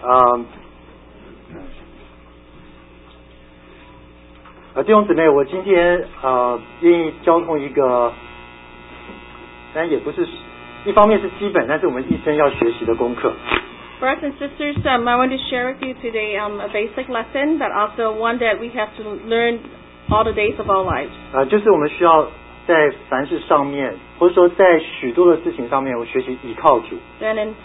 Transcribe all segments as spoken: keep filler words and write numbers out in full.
呃，呃，弟兄姊妹，我今天呃愿意交通一个，当然也不是一方面是基本，但是我们一生要学习的功课。 Brothers and sisters, um, I want to share with you today um, a basic lesson, but also one that we have to learn all the days of our lives. 呃，就是我们需要在凡事上面，或者说在许多的事情上面，我学习倚靠主。 Then in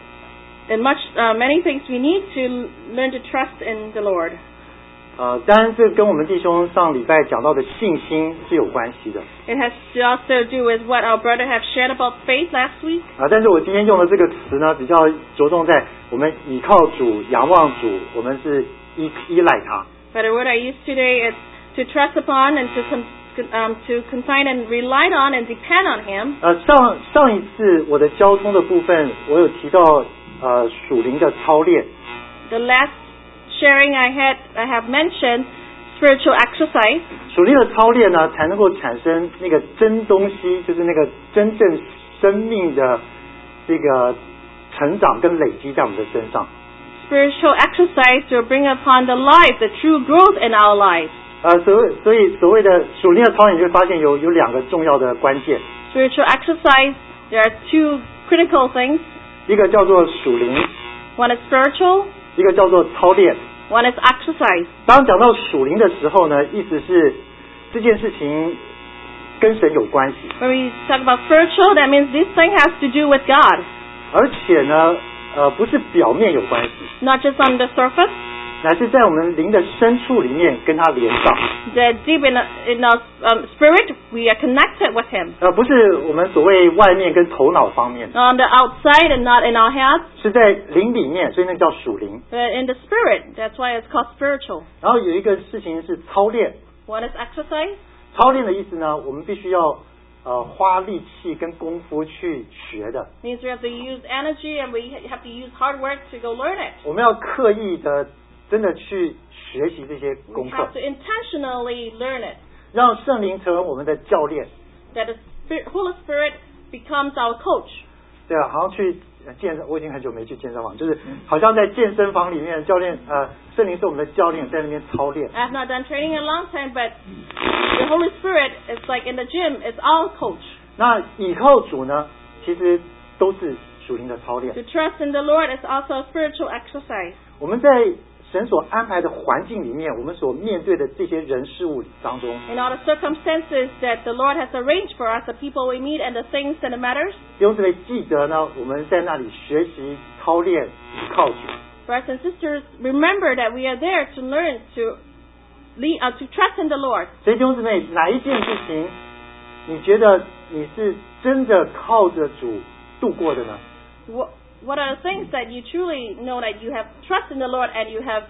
in much uh, many things we need to learn to trust in the Lord. 呃，当然这跟我们弟兄上礼拜讲到的信心是有关系的。 It has to also do with what our brother have shared about faith last week. 啊，但是我今天用的这个词呢，比较着重在我们倚靠主、仰望主，我们是依依赖他。 But the word I use today is to trust upon and to con- um, to confide and rely on and depend on Him. 呃，上上一次我的交通的部分，我有提到呃属灵的操练。 The last sharing I had, I have mentioned spiritual exercise. 属灵的操练呢，才能够产生那个真东西，就是那个真正生命的这个成长跟累积在我们的身上。 Spiritual exercise to bring upon the life, the true growth in our lives. 呃，所谓所以所谓的属灵的操练，你会发现有有两个重要的关键。 Spiritual exercise, there are two critical things. 一个叫做属灵， One is spiritual, 一个叫做操练。 one is exercise. 当讲到属灵的时候呢，意思是这件事情跟神有关系。 When we talk about spiritual, that means this thing has to do with God. 而且呢，呃，不是表面有关系， Not just on the surface, 乃是在我们灵的深处里面跟他连上。 that deep in, in our um, spirit, we are connected with Him. 呃，不是我们所谓外面跟头脑方面， Not on the outside and not in our heads, 是在灵里面，所以那叫属灵。 but in the spirit. That's why it's called spiritual. 然后有一个事情是操练， One is exercise. 操练的意思呢，我们必须要呃花力气跟功夫去学的， Means we have to use energy and we have to use hard work to go learn it. 我们要刻意的真的去学习这些 We 功课 have，to intentionally learn it. 让圣灵成为我们的教练。 That the Spirit, Holy Spirit becomes our coach. 对啊，好像去健身，我已经很久没去健身房，就是好像在健身房里面，教练呃，圣灵是我们的教练，在那边操练。 I have not done training in a long time, but the Holy Spirit is like in the gym, it's our coach. 那倚靠主呢，其实都是属灵的操练。 To trust in the Lord is also a spiritual exercise. 我们在神所安排的环境里面，我们所面对的这些人事物当中， In all the circumstances that the Lord has arranged for us, the people we meet and the things and the matters, 弟兄姊妹记得呢，我们在那里学习操练倚靠主。 brothers and sisters, remember that we are there to learn to lead, uh, to trust in the Lord. 所以弟兄姊妹，哪一件事情你觉得你是真的靠着主度过的呢？ What, what are the things that you truly know that you have trust in the Lord and you have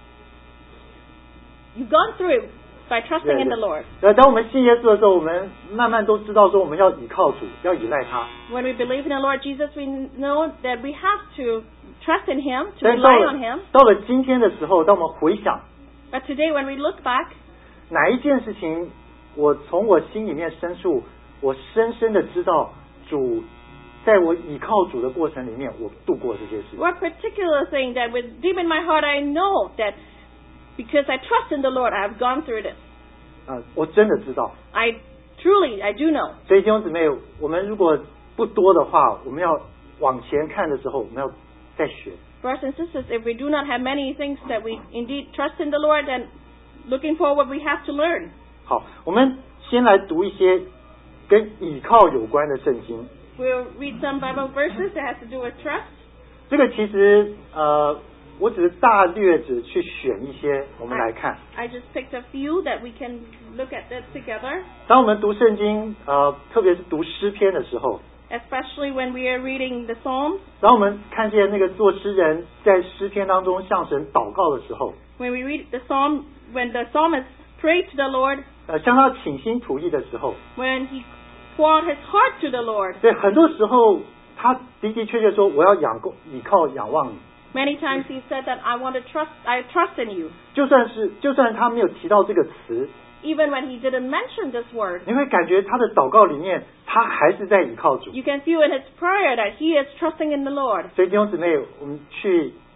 you've gone through it by trusting in the Lord? 呃，当我们信耶稣的时候，我们慢慢都知道说我们要倚靠主，要依赖他。 When we believe in the Lord Jesus, we know that we have to trust in Him, to 但是到 rely 了 on Him. 到了今天的时候，当我们回想 But today, when we look back, 哪一件事情，我从我心里面深处，我深深的知道主，在我倚靠主的过程里面，我度过这些事。 what particular thing that with deep in my heart I know that because I trust in the Lord, I have gone through this. 啊、我真的知道。 I truly, I do know. 所以弟兄姊妹，我们如果不多的话，我们要往前看的时候，我们要再学。 Brothers and sisters, if we do not have many things that we indeed trust in the Lord, then looking forward, we have to learn. 好，我们先来读一些跟倚靠有关的圣经。 We'll read some Bible verses that has to do with trust. 这个其实呃，我只是大略只去选一些，我们来看。 I just picked a few that we can look at that together, 当我们读圣经，呃，特别是读诗篇的时候， especially when we are reading the Psalms. 当我们看见那个作诗人在诗篇当中向神祷告的时候， When we read the Psalm, when the psalmist prayed to the Lord, 呃，向他倾心吐意的时候， when he poured his heart to the Lord, 对，很多时候他的的确确说我要仰够倚靠仰望你。 many times he said that I want to trust, I trust in you. 就算是就算他没有提到这个词， Even when he didn't mention this word, 你会感觉他的祷告里面，他还是在倚靠主。 you can feel in his prayer that he is trusting in the Lord. 所以弟兄姊妹，我们去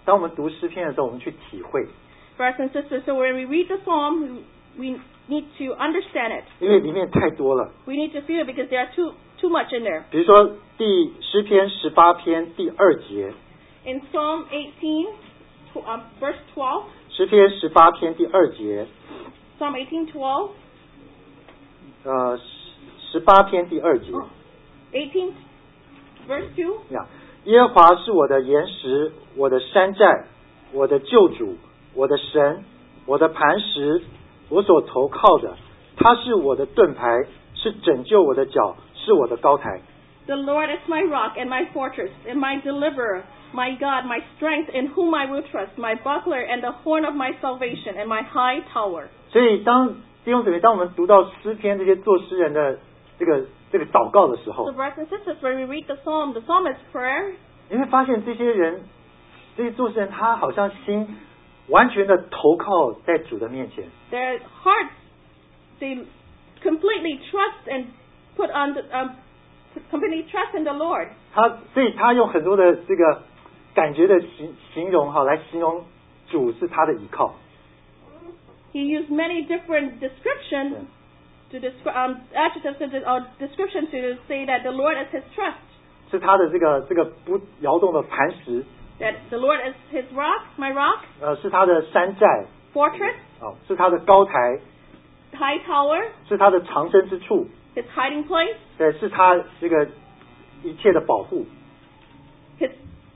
当我们读诗篇的时候，我们去体会。 Brothers and sisters, so when we read the psalm, we need to understand it. 因为里面太多了。 We need to feel it because there are too too much in there. 比如说第诗篇十八篇第二节。 In Psalm eighteen, uh, verse twelve. 诗篇十八篇第二节。 Psalm eighteen twelve. 呃，十八篇第二节。 Oh, eighteen, verse two. 呀，耶和华是我的岩石，我的山寨，我的救主，我的神，我的磐石，我所投靠的，他是我的盾牌，是拯救我的脚，是我的高台。 The Lord is my rock and my fortress and my deliverer, my God, my strength, in whom I will trust, my buckler and the horn of my salvation and my high tower. 所以当弟兄姊妹，当我们读到诗篇这些做诗人的这个这个祷告的时候， So brothers and sisters, when we read the psalm, the psalmist's prayer, 你会发现这些人，这些做诗人，他好像心完全的投靠在主的面前。 their hearts, they completely trust and put on, the, um, completely trust in the Lord. 他所以他用很多的这个感觉的形形容哈，来形容主是他的依靠。 He used many different descriptions to describe um, adjectives or descriptions to say that the Lord is his trust. 是他的这个这个不摇动的磐石。 That the Lord is his rock, my rock. 呃，是他的山寨。 Fortress. 哦，是他的高台。 High tower. 是他的藏身之处。 His hiding place. 对，是他这个一切的保护。 His.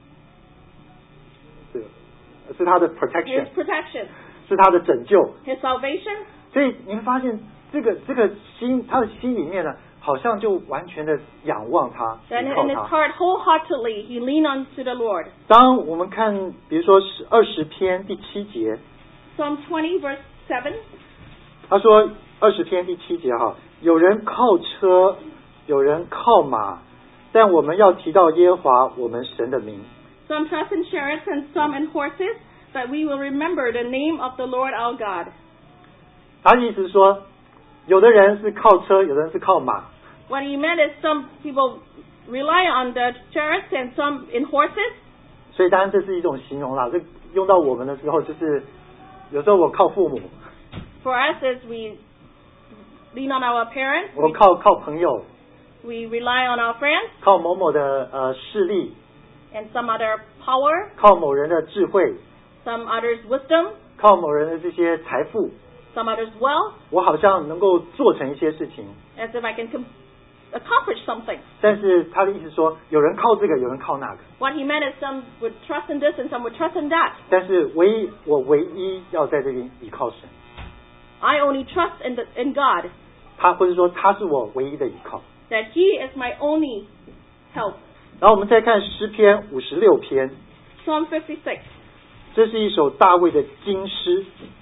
是，是他的 protection. His protection. 是他的拯救。 His salvation. 所以你会发现，这个这个心，他的心里面呢，好像就完全的仰望他，依 And 靠 in his 他。 heart, wholeheartedly, he leaned on to the Lord. 当我们看，比如说是二十篇第七节， Psalm twenty, verse seven. 他说二十篇第七节哈，有人靠车，有人靠马，但我们要提到耶和华我们神的名。 Some trust in chariots and some in horses, but we will remember the name of the Lord our God. 他的意思是说，有的人是靠车，有的人是靠马。 What he meant is some people rely on the chariots and some in horses. 所以当然这是一种形容啦，这用到我们的时候，就是有时候我靠父母， For us, as we lean on our parents, 我靠靠朋友， we rely on our friends 靠某某的呃势力， and some other power, 靠某人的智慧， some others' wisdom, 靠某人的这些财富， some others' wealth, 我好像能够做成一些事情。 as if I can com- accomplish something. 但是他的意思说，有人靠这个，有人靠那个。 What he meant is some would trust in this and some would trust in that. 但是唯一我唯一要在这边依靠神， I only trust in, the, in God, 他或者说他是我唯一的依靠。 that He is my only help. 然后我们再看诗篇五十六篇， Psalm fifty-six, 这是一首大卫的金诗，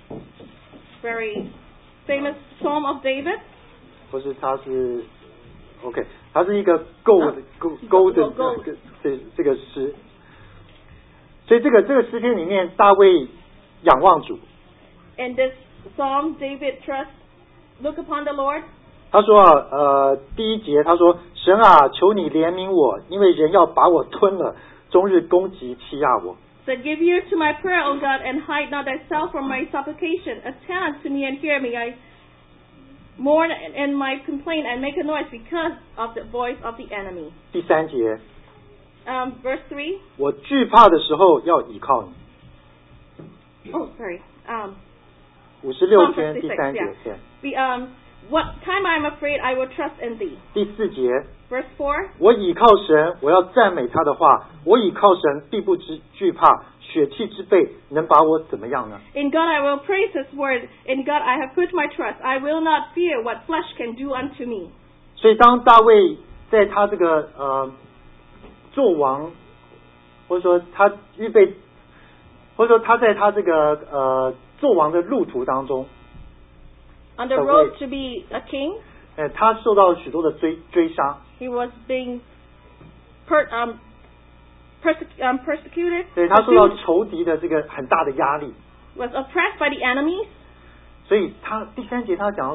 very famous Psalm of David. 或是它是 OK， 它是一个勾的勾勾的这个这这个诗。所以这个这个诗篇里面，大卫仰望主。 In this Psalm, David trusts, look upon the Lord. 他说啊，呃，第一节他说：“神啊，求你怜悯我，因为人要把我吞了，终日攻击欺压我。” Said, give ear to my prayer, O God, and hide not thyself from my supplication. Attend to me and hear me. I mourn in my complaint and make a noise because of the voice of the enemy. 第三节， Um, verse three. 我惧怕的时候要倚靠你。 Oh, sorry. Um, 五十六 Psalm 篇第 fifty-six, 三节 yeah. 对 The, um, what time I am afraid, I will trust in thee. 第四节， Verse four. 我倚靠神，我要赞美他的话。我倚靠神，必不知惧怕，血气之辈能把我怎么样呢？ In God I will praise His word. In God I have put my trust. I will not fear what flesh can do unto me. 所以当大卫在他这个呃做王，或者说他预备，或者说他在他这个呃做王的路途当中， On the road to be a king, 呃，他受到许多的追追杀， he was being per, um, perse- um, persecuted, 对他受到 pursued, 仇敌的这个很大的压力， was oppressed by the enemies. 所以他第三节他讲到说，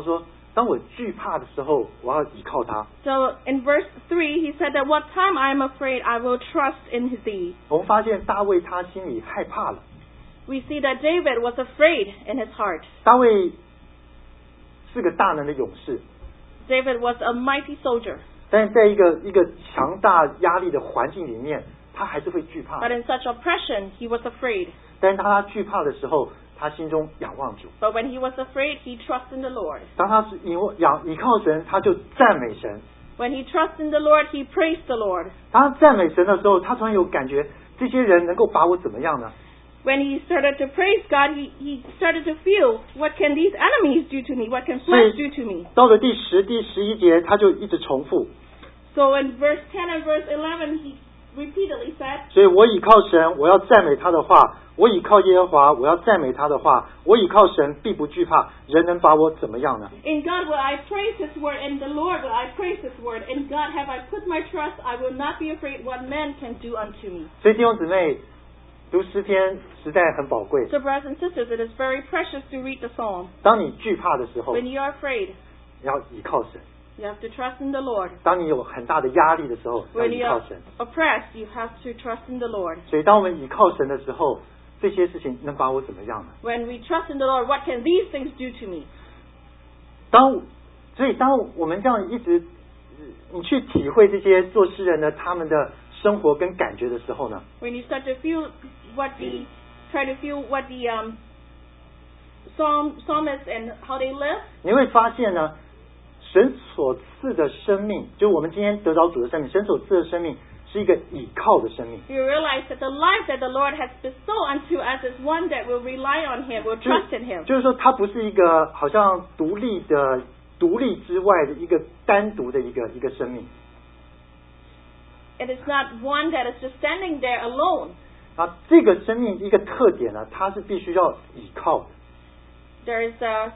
当我惧怕的时候，我要倚靠他。 So in verse three, he said that what time I am afraid, I will trust in thee. 我们发现大卫他心里害怕了。 We see that David was afraid in his heart. 大卫是个大能的勇士， David was a mighty soldier. 但是在一个一个强大压力的环境里面，他还是会惧怕。 But in such oppression, he was afraid. 但是当他惧怕的时候，他心中仰望主。 But when he was afraid, he trusted in the Lord. 当他是倚仰倚靠神，他就赞美神。 When he trusted in the Lord, he praised the Lord. 当他赞美神的时候，他突然有感觉，这些人能够把我怎么样呢？ When he started to praise God, he, he started to feel, what can these enemies do to me? What can flesh do to me? 到了第十、第十一节，他就一直重复。 So in verse ten and verse eleven, he repeatedly said, 所以我倚靠神，我要赞美他的话；我倚靠耶和华，我要赞美他的话。我倚靠神，必不惧怕。人能把我怎么样呢？ In God will I praise His word, in the Lord will I praise His word. In God have I put my trust, I will not be afraid what men can do unto me. 所以弟兄姊妹，读诗篇实在很宝贵。 So brothers and sisters, it is very precious to read the psalm. 当你惧怕的时候， When you are afraid, 你要倚靠神； you have to trust in the Lord. 当你有很大的压力的时候，要 When 倚 you 靠 are 神。 oppressed, you have to trust in the Lord. 所以当我们倚靠神的时候，这些事情能把我怎么样呢？ When we trust in the Lord, what can these things do to me? 当所以当我们这样一直你去体会这些做诗人的他们的生活跟感觉的时候呢， When you start to feel what the, try to feel what the um, psalm, psalmists and how they live, 你会发现呢，神所赐的生命，就我们今天得着主的生命，神所赐的生命是一个倚靠的生命。 you realize that the life that the Lord has bestowed unto us is one that will rely on Him, will 就 trust in Him. 就是说，它不是一个好像独立的、独立之外的一个单独的一个一个生命。 It is not one that is just standing there alone. 啊，这个生命一个特点呢，它是必须要倚靠的。 There is a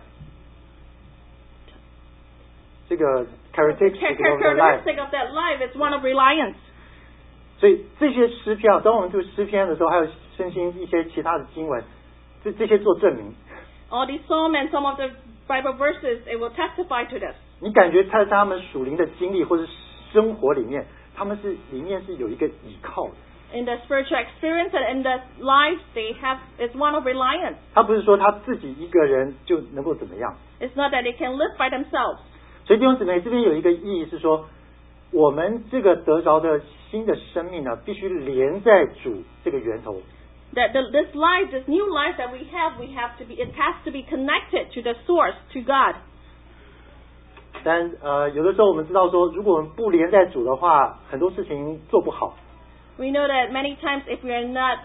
这个 characteristic of the life。 characteristic of that life. It's one of reliance. 所以这些诗篇啊，当我们读诗篇的时候，还有圣经一些其他的经文，这这些做证明。 All these psalm and some of the Bible verses, it will testify to this. 你感觉他在他们属灵的经历或者生活里面，他们是里面是有一个倚靠的。 In the spiritual experience and in the life they have, it's one of reliance. 他不是说他自己一个人就能够怎么样。 It's not that they can live by themselves. 所以弟兄姊妹，这边有一个意义是说，我们这个得着的新的生命呢，必须连在主这个源头。 That the, this life, this new life that we have, we have to be, it has to be connected to the source, to God. 但呃，有的时候我们知道说，如果我们不连在主的话，很多事情做不好。 We know that many times if we are not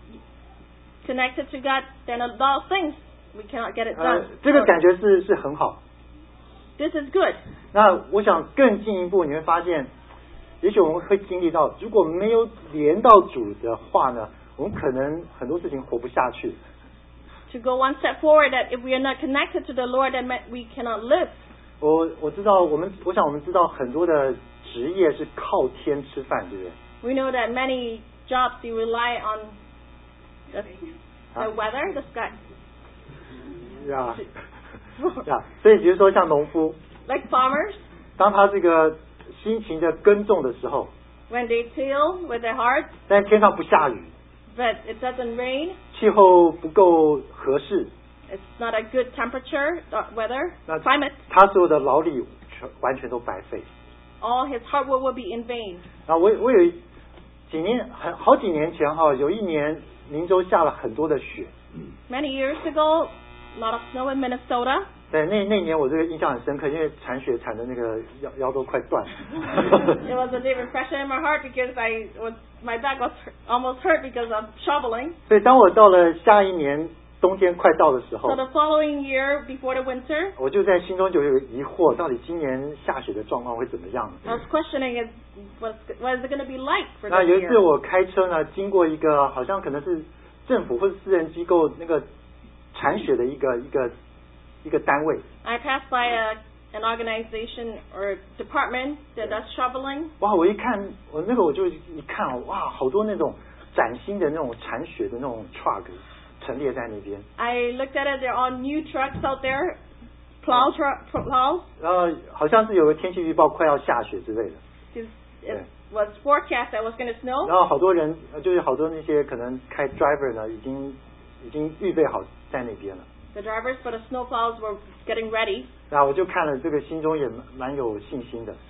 connected to God, then a lot of things we cannot get it 呃 done.， 这个感觉是是很好。 This is good. 那我想更进一步，你会发现，也许我们会经历到，如果没有连到主的话呢，我们可能很多事情活不下去。 To go one step forward, that if we are not connected to the Lord, then we cannot live. 我我知道，我们我想我们知道很多的职业是靠天吃饭，对不对？ We know that many jobs you rely on the, the Huh? weather, the sky. 呀呀，所以比如说像农夫， Like farmers, 当他这个辛勤的耕种的时候， when they till with their hearts, 但天上不下雨， but it doesn't rain, 气候不够合适， it's not a good temperature, uh, weather, 那 climate, 他所有的劳力全完全都白费。 all his hard work will be in vain. 然后我我有几年很好几年前哈，有一年明州下了很多的雪， Many years ago, a lot of snow in Minnesota. 对，那那年我这个印象很深刻，因为铲雪铲的那个腰腰都快断了。 It was a deep impression in my heart because I was my back was hurt, almost hurt because of shoveling. 所以当我到了下一年冬天快到的时候 So，the following year, before the winter, 我就在心中就有疑惑，到底今年下雪的状况会怎么样？ I was questioning it, what what is it going to be like for 那 this 有一次 year? 我开车呢，经过一个好像可能是政府或者私人机构那个铲雪的一个一个一个单位， I passed by a, an organization or department that does shoveling. 哇！我一看，我那个我就一看哦，哇，好多那种崭新的那种铲雪的那种 truck 陈列在那边。 I looked at it, there are new trucks out there plow truck plows. 然后好像是有个天气预报快要下雪之类的。 It was forecast that was going to snow. 然后好多人就是好多那些可能开 driver 呢，已经已经预备好在那边了。 The drivers for the snow plows were getting ready. 那我就看了这个，心中也蛮有信心的。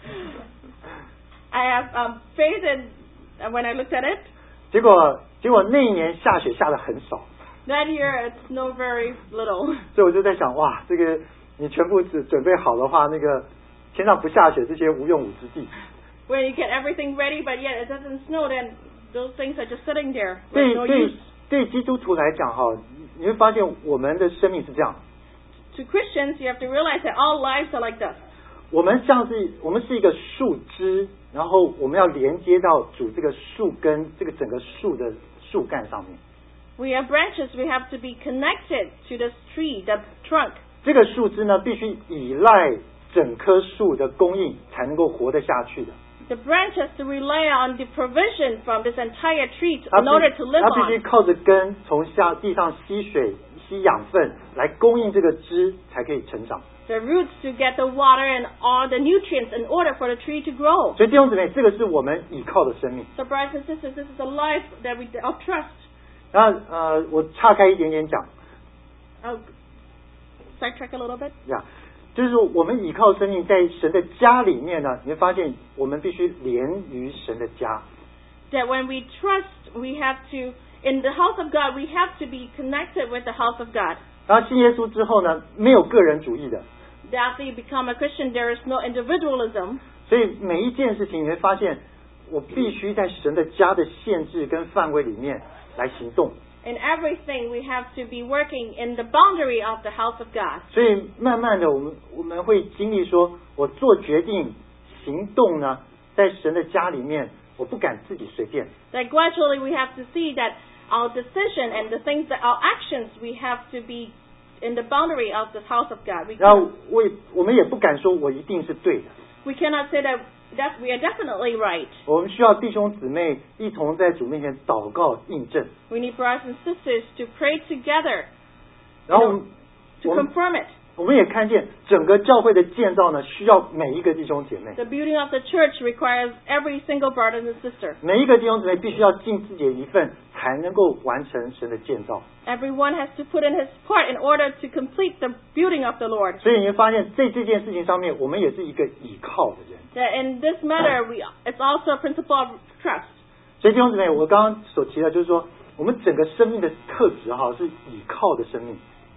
I have um, faith in when I looked at it. 结果结果那一年下雪下的很少。 That year it snowed very little. 所以我就在想，哇，这个你全部只准备好的话，那个天上不下雪，这些无用武之地。 When you get everything ready, but yet it doesn't snow, then those things are just sitting there 对 with no 对 use. 对，基督徒来讲哈，你会发现我们的生命是这样。 To Christians, you have to realize that all lives are like this. 我们像是我们是一个树枝，然后我们要连接到主这个树根，这个整个树的树干上面。 We are branches. We have to be connected to this tree, the trunk. 这个树枝呢，必须依赖整棵树的供应，才能够活得下去的。 The branch has to rely on the provision from this entire tree to, 它 in order to live 它必须 on. 靠着根从下地上吸水、吸养分，来供应这个枝，才可以成长。 The roots to get the water and all the nutrients in order for the tree to grow. 所以弟兄姊妹，这个是我们倚靠的生命。 So brothers and sisters, this is the life that we of trust. 然后呃，我岔开一点点讲， I'll sidetrack a little bit. 呀，就是说我们倚靠生命，在神的家里面呢，你会发现我们必须连于神的家。 That when we trust, we have to, in the house of God, we have to be connected with the house of God. 然后信耶稣之后呢，没有个人主义的， After you become a Christian, there is no individualism. 所以每一件事情你会发现，我必须在神的家的限制跟范围里面来行动。 In everything, we have to be working in the boundary of the house of God. 所以慢慢的，我们我们会经历说，我做决定、行动呢，在神的家里面，我不敢自己随便。 That gradually we have to see that our decision and the things that our actions, we have to be in the boundary of the house of God. We 然后 cannot, 我也我们也不敢说我一定是对的。 we cannot say that, that we are definitely right. 我们需要弟兄姊妹一同在主面前祷告印证。 We need brothers and sisters to pray together 然后我们 to 我们 confirm it. 我们也看见整个教会的建造呢，需要每一个弟兄姐妹， The building of the church requires every single brother and sister. 每一个弟兄姊妹必须要尽自己的一份，才能够完成神的建造。 Everyone has to put in his part in order to complete the building of the Lord. 所以你会发现，在这件事情上面，我们也是一个倚靠的人。 That in this matter, we, it's also a principle of trust. 所以弟兄姊妹，我刚刚所提的就是说，我们整个生命的特质哈，是倚靠的生命。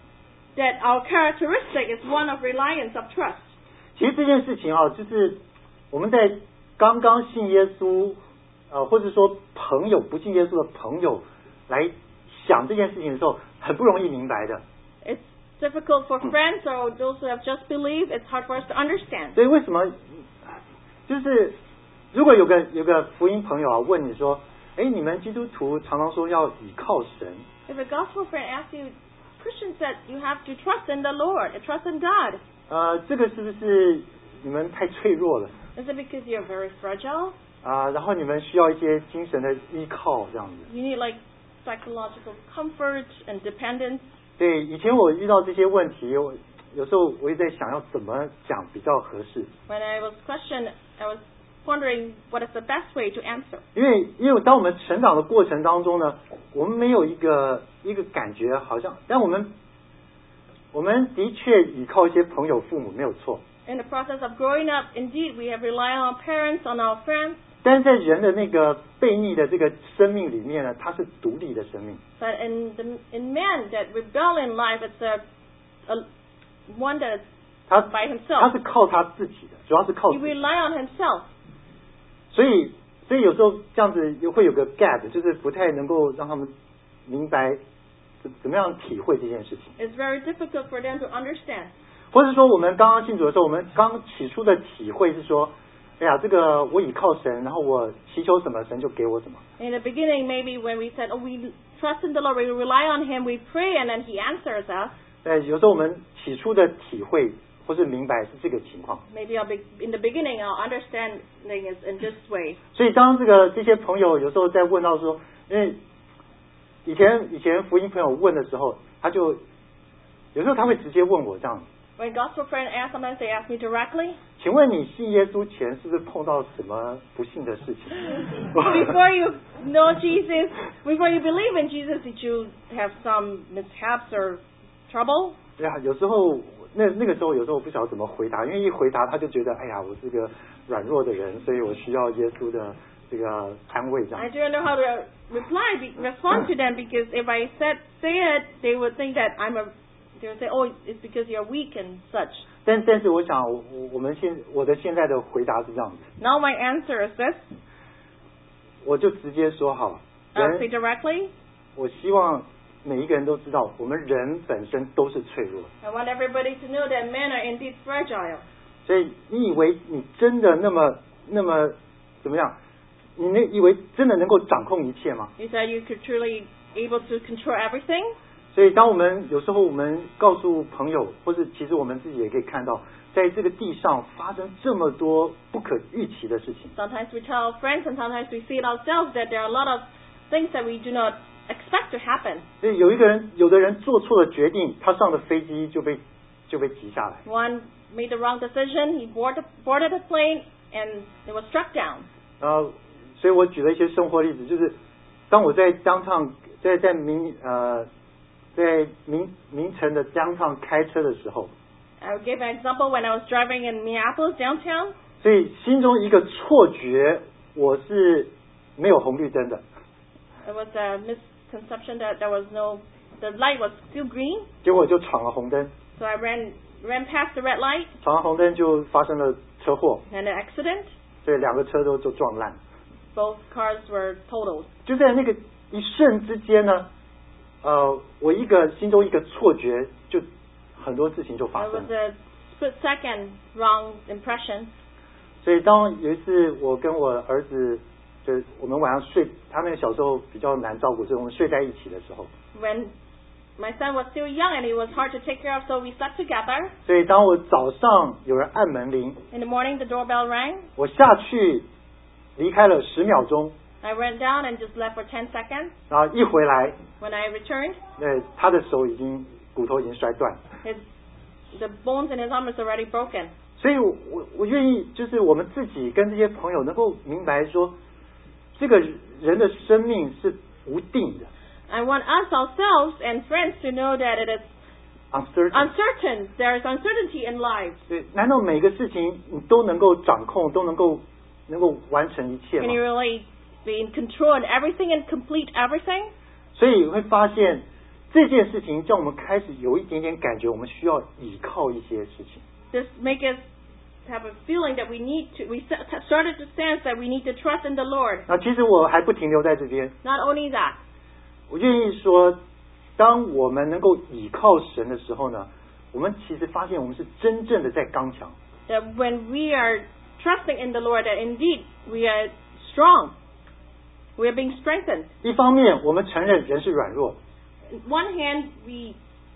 That our characteristic is one of reliance of trust. 其实这件事情啊，就是我们在刚刚信耶稣，呃，或者说朋友不信耶稣的朋友来想这件事情的时候，很不容易明白的。 It's difficult for friends or those who have just believed. It's hard for us to understand. 所以为什么就是如果有个有个福音朋友啊问你说，哎，你们基督徒常常说要倚靠神， If a gospel friend asks you, Christians said you have to trust in the Lord, trust in God. 呃，这个是不是你们太脆弱了 Is it because you're very fragile? 啊、然后你们需要一些精神的依靠这样子？ You need like psychological comfort and dependence. 对，以前我遇到这些问题，我有时候我也在想要怎么讲比较合适， When I was questioned, I was wondering what is the best way to answer. 因为因为当我们成长的过程当中呢，我们没有一个一个感觉，好像但我们我们的确依靠一些朋友、父母没有错， In the process of growing up, indeed, we have relied on our parents, on our friends. 但是在人的那个悖逆的这个生命里面呢，它是独立的生命。 But in the, in man that rebel in life, it's a, a one that is 他 by 他 himself. 是靠他自己的，主要是靠 He 自己。 rely on himself. 所以所以有时候这样子又会有个 gap， 就是不太能够让他们明白怎怎么样体会这件事情。 It's very difficult for them to understand. 或者说我们刚刚信主的时候，我们刚起初的体会是说，哎呀，这个我倚靠神，然后我祈求什么，神就给我什么。 In the beginning, maybe when we said, oh, we trust in the Lord, we rely on Him, we pray, and then He answers us. 呃，有时候我们起初的体会或是明白是这个情况。 Maybe our be- in the beginning, our understanding is in this way. 所以当这个这些朋友有时候在问到说，因为以前以前福音朋友问的时候，他就有时候他会直接问我这样。 When gospel friends ask, sometimes they ask me directly. 请问你信耶稣前是不是碰到什么不幸的事情？ Before you know Jesus, before you believe in Jesus, did you have some mishaps or trouble? 对啊，有时候那那个时候有时候我不晓得怎么回答，因为一回答他就觉得，哎呀，我是个软弱的人，所以我需要耶稣的这个安慰这样。 I didn't know how to reply, be, respond to them because if I said say it, they would think that I'm a. They would say, "Oh, it's because you're weak and such." 但但是我想，我我们现我的现在的回答是这样子。 Now my answer is this. 我就直接说好了。 I'll say directly. 我希望每一个人都知道，我们人本身都是脆弱。 I want everybody to know that men are indeed fragile. 所以你以为你真的那么那么怎么样？你那以为真的能够掌控一切吗？ You said you could truly able to control everything. 所以当我们有时候我们告诉朋友，或是其实我们自己也可以看到，在这个地上发生这么多不可预期的事情。 Sometimes we tell friends and sometimes we see it ourselves that there are a lot of things that we do not expect to happen. 所以有一个人，有的人做错了决定，他上的飞机就被就被击下来。 One made the wrong decision. He boarded boarded the plane and it was struck down. 然后，所以我举了一些生活例子，就是当我在江上，在在明呃。在明明城的江上开车的时候 I will give an example when I was driving in Minneapolis downtown. 所以心中一个错觉，我是没有红绿灯的。 It was a misconception that there was no, the light was still green. 结果就闯了红灯， So I ran ran past the red light 闯了红灯就发生了车祸， and an accident. 所以两个车都都撞烂。 Both cars were totaled. 就在那个一瞬之间呢，呃，我一个心中一个错觉，就很多事情就发 It 生 was a split second wrong impression. 所以当有一次我跟我儿子，就我们晚上睡，他们小时候比较难照顾，所以我们睡在一起的时候， When my son was still young and he was hard to take care of, so we slept together. 所以当我早上有人按门铃， In the morning, the doorbell rang. 我下去离开了十秒钟， I went down and just left for ten seconds. 然后一回来， When I returned, 那他的手已经骨头已经摔断， his the bones in his arm was already broken. 所以我我我愿意，就是我们自己跟这些朋友能够明白说，这个人的生命是无定的。 I want us ourselves and friends to know that it is uncertain uncertain. There is uncertainty in life. 对，难道每个事情你都能够掌控，都能够能够完成一切 Can 吗？ you really be in control of everything and complete everything? 所以会发现这件事情叫我们开始有一点点感觉，我们需要依靠一些事情。 This make us have a feeling that we need to. We started to sense that we need to trust in the Lord. 那其实我还不停留在这边， Not only that, 我愿意说，当我们能够倚靠神的时候呢，我们其实发现我们是真正的在刚强。 that when we are trusting in the Lord, that indeed we are strong. We are being strengthened. 一方面，我们承认人是软弱， On one hand, we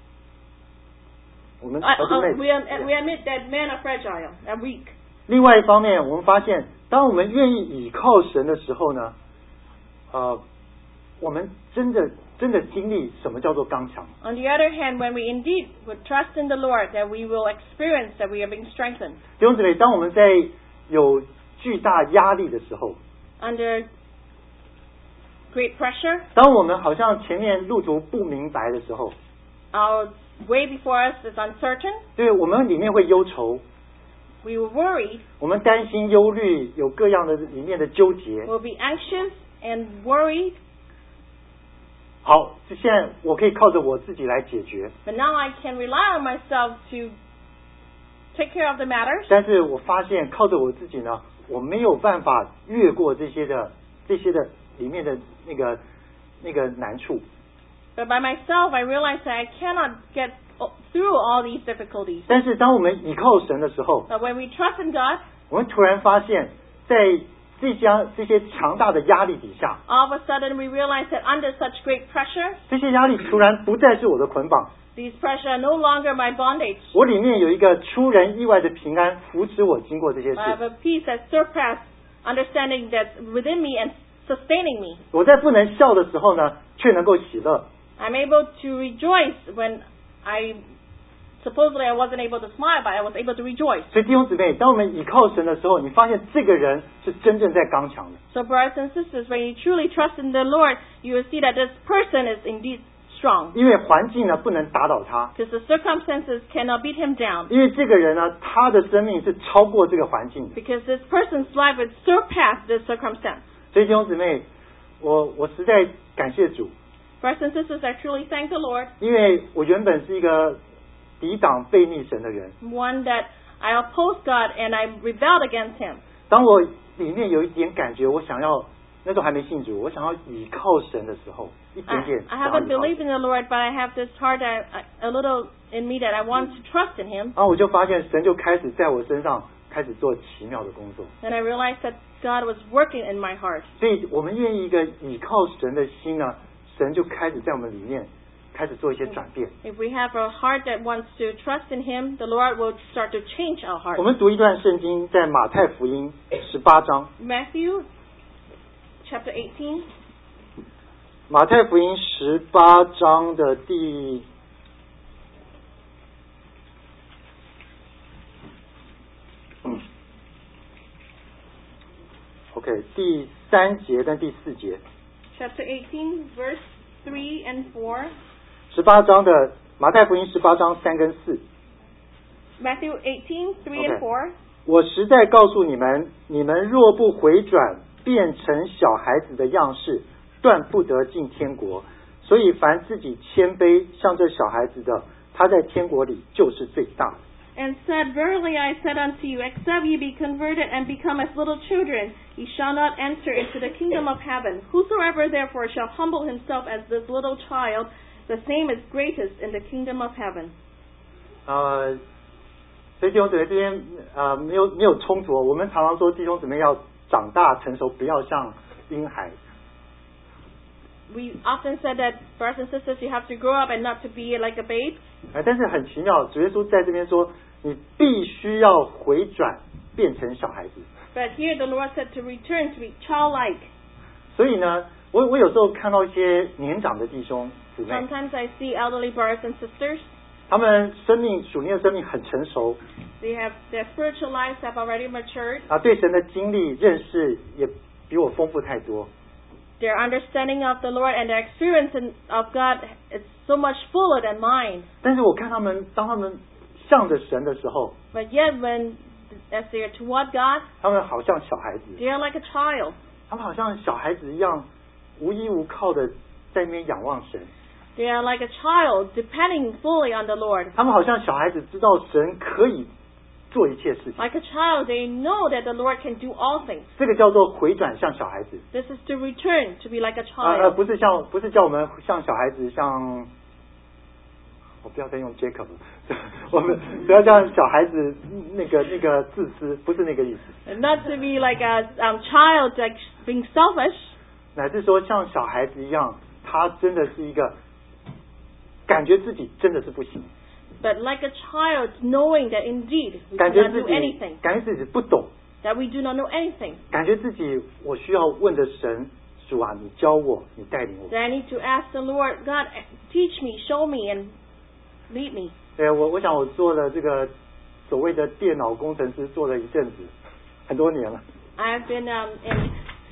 我们 uh, uh, 妹 we, we admit that men are fragile and weak. 另外一方面，我们发现，当我们愿意倚靠神的时候呢，呃，我们真的真的经历什么叫做刚强。 On the other hand, when we indeed would trust in the Lord, that we will experience that we are being strengthened. 弟兄姊妹，当我们在有巨大压力的时候， Under great pressure, 当我们好像前面路途不明白的时候， our way before us is uncertain. 对我们里面会忧愁， We will worry, 我们担心、忧虑，有各样的里面的纠结。 we'll be anxious and worried. 好，现在我可以靠着我自己来解决， But now I can rely on myself to take care of the matters. 但是我发现靠着我自己呢，我没有办法越过这些的这些的里面的那个那个难处。 But by myself, I realize that I cannot get through all these difficulties. 但是当我们倚靠神的时候， But when we trust in God, 我们突然发现，在这些这些强大的压力底下， all of a sudden we realize that under such great pressure, 这些压力突然不再是我的捆绑， these pressure are no longer my bondage. 我里面有一个出人意外的平安扶持我经过这些 I have 事。 a peace that surpasses understanding that's within me and sustaining me. 我在不能笑的时候呢，却能够喜乐。 I'm able to rejoice when I supposedly I wasn't able to smile, but I was able to rejoice. 所以弟兄姊妹，当我们倚靠神的时候，你发现这个人是真正在刚强的。 So brothers and sisters, when you truly trust in the Lord, you will see that this person is indeed strong. 因为环境呢不能打倒他， Because the circumstances cannot beat him down. 因为这个人呢，他的生命是超过这个环境的。 Because this person's life would surpass this circumstance. 所以弟兄姊妹，我我实在感谢主， Brothers and sisters, I truly thank the Lord. 因为我原本是一个抵挡悖逆神的人。 One that I opposed God and I rebelled against Him. 当我里面有一点感觉，我想要那时候还没信主，我想要倚靠神的时候，一点 I, 点 I 想要 haven't 倚靠 believed in the Lord, but I have this heart, that I, a little in me that I want to trust in Him. 然后我就发现神就开始在我身上开始做奇妙的工作。 And I realized that God was working in my heart. 所以我们愿意一个倚靠神的心呢，神就开始在我们里面开始做一些转变。 If we have a heart that wants to trust in Him, the Lord will start to change our 我 heart. 们读一段圣经，在马太福音十八章， Matthew chapter eighteen. 马太福音十八章的第嗯 OK 第三节跟第四节， Chapter eighteen, verse three and four. 十八章的马太福音十八章三跟四。 Matthew eighteen, three and Okay. four. 我实在告诉你们，你们若不回转，变成小孩子的样式，断不得进天国。所以凡自己谦卑像这小孩子的，他在天国里就是最大。 And said, Verily I said unto you, except ye be converted and become as little children, ye shall not enter into the kingdom of heaven. Whosoever therefore shall humble himself as this little child, the same is greatest in the kingdom of heaven. 呃，所以弟兄姊妹这边呃没有没有冲突哦。我们常常说弟兄姊妹要长大成熟，不要像婴孩。 We often said that, brothers and sisters, you have to grow up and not to be like a babe. 呃，但是很奇妙，主耶稣在这边说，你必须要回转，变成小孩子。 But here the Lord said to return to be childlike. 所以呢，我我有时候看到一些年长的弟兄姊妹， Sometimes I see elderly brothers and sisters. 他们生命属灵的生命很成熟 They have their spiritual lives have already matured. 啊，对神的经历认识也比我丰富太多。 Their understanding of the Lord and their experience in, of God is so much fuller than mine. 但是我看他们，当他们向着神的时候， But yet when, as they are toward God, 他们好像小孩子， they are like a child. 他们好像小孩子一样无依无靠的在那边仰望神。 They are like a child depending fully on the Lord. 他们好像小孩子知道神可以做一切事情。 Like a child, they know that the Lord can do all things. 这个叫做回转向小孩子。 This is to return, to be like a 啊呃， child. 不是像不是叫我们像小孩子，像我不要再用 Jacob 了，我们不要像小孩子那个那个自私，不是那个意思。 And not to be like a um, child, like being selfish. 乃至说像小孩子一样，他真的是一个感觉自己真的是不行， But like a child, knowing that indeed we 感觉 cannot 自 do 己 anything, 感觉自己不懂， that we do not know anything, 感觉自己我需要问着神，主啊，你教我，你带领我。 that I need to ask the Lord, God, teach me, show me, and lead me. 对我，我想我做了这个所谓的电脑工程师，做了一阵子，很多年了。 I've been um, in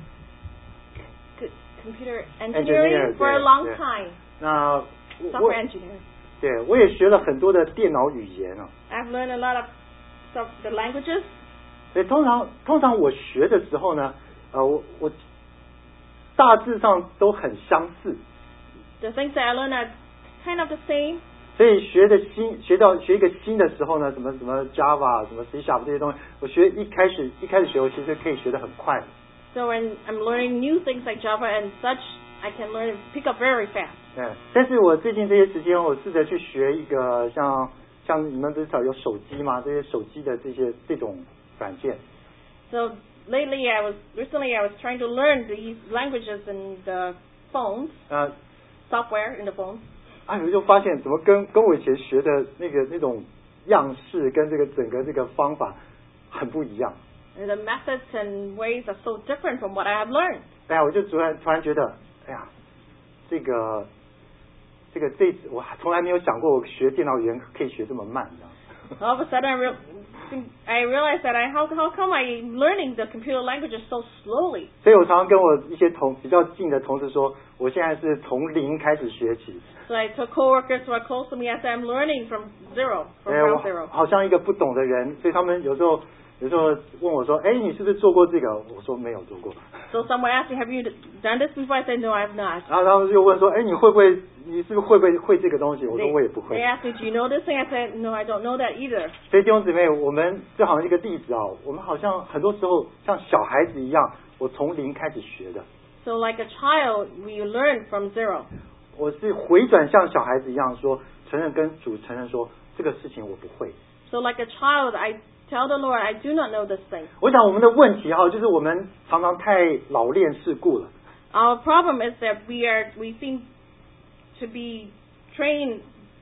c- computer Engineer, engineering for a yeah, long yeah. time, 那我 software engineer. 对我也学了很多的电脑语言啊。 I've learned a lot of stuff, the languages. 所以通常通常我学的时候呢，呃，我我大致上都很相似， The things that I learn are kind of the same. 所以学的新学到学一个新的时候呢，什么什么 Java、什么 C Sharp 这些东西，我学一开始一开始学，我其实可以学得很快。 So when I'm learning new things like Java and such, I can learn pick up very fast. 嗯，但是我最近这些时间，我试着去学一个像像你们不是有手机吗？这些手机的这些这种软件。 So lately, I was recently I was trying to learn these languages in the phones, 呃， software in the phones. 哎，我就发现怎么跟跟我以前学的那个那种样式跟这个整个这个方法很不一样。 And the methods and ways are so different from what I have learned. 哎呀，我就突然突然觉得，哎呀，这个这个这我从来没有想过，我学电脑语言可以学这么慢这样。 All of a sudden, I, real, I realized that I how how come I'm learning the computer languages so slowly? 所以我常常跟我一些同比较近的同事说，我现在是从零开始学起。 So I told coworkers who are close to me, I said I'm learning from zero, from 哎， ground 我 zero. 好像一个不懂的人，所以他们有时候有时候问我说，哎，你是不是做过这个？我说没有做过。 So someone asked me, have you done this before? I said, no, I have not. 然后他们就问说，哎，你会不会？你是不是会不会会这个东西？我说 They, 我也不会。 they asked me, do you know this thing? I said, no, I don't know that either. 所以弟兄姊妹，我们就好像一个例子啊，我们好像很多时候像小孩子一样，我从零开始学的。 So like a child, we learn from zero. 我是回转像小孩子一样说，承认跟主承认说这个事情我不会。 So like a child, I tell the Lord, I do not know this thing. 我想我们的问题哈，就是我们常常太老练世故了。 Our problem is that we are we seem to be trained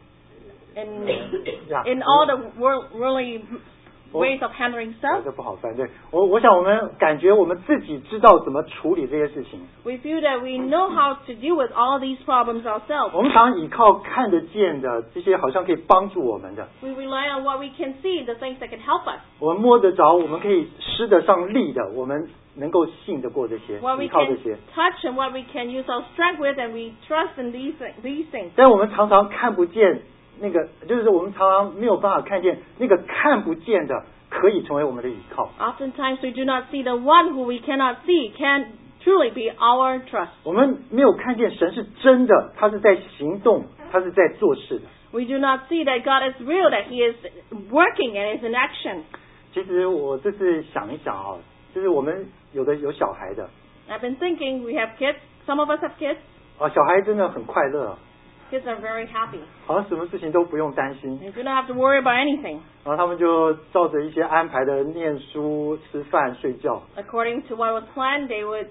in Yeah. in all the world, worldly ways of handling 啊 stuff. 这不好翻。对我，我想我们感觉我们自己知道怎么处理这些事情。 We feel that we know how to deal with all these problems ourselves. 我们常常依靠看得见的这些，好像可以帮助我们的。 We rely on what we can see, the things that can help us. 我们摸得着，我们可以施得上力的，我们能够信得过这些， What we 依靠这 can 些。 touch and what we can use our strength with, and we trust in these these things. 但我们常常看不见那个，就是我们常常没有办法看见那个看不见的，可以成为我们的依靠。 Oftentimes we do not see the one who we cannot see can truly be our trust. 我们没有看见神是真的，他是在行动，他是在做事的。 We do not see that God is real, that He is working and is in action. 其实我这次想一想啊，就是我们有的有小孩的 I've been thinking, we have kids, some of us have kids. 啊，小孩真的很快乐， Kids are very happy. 好像什么事情都不用担心， They do not have to worry about anything. 然后他们就照着一些安排的念书、吃饭、睡觉 According to what was planned, they would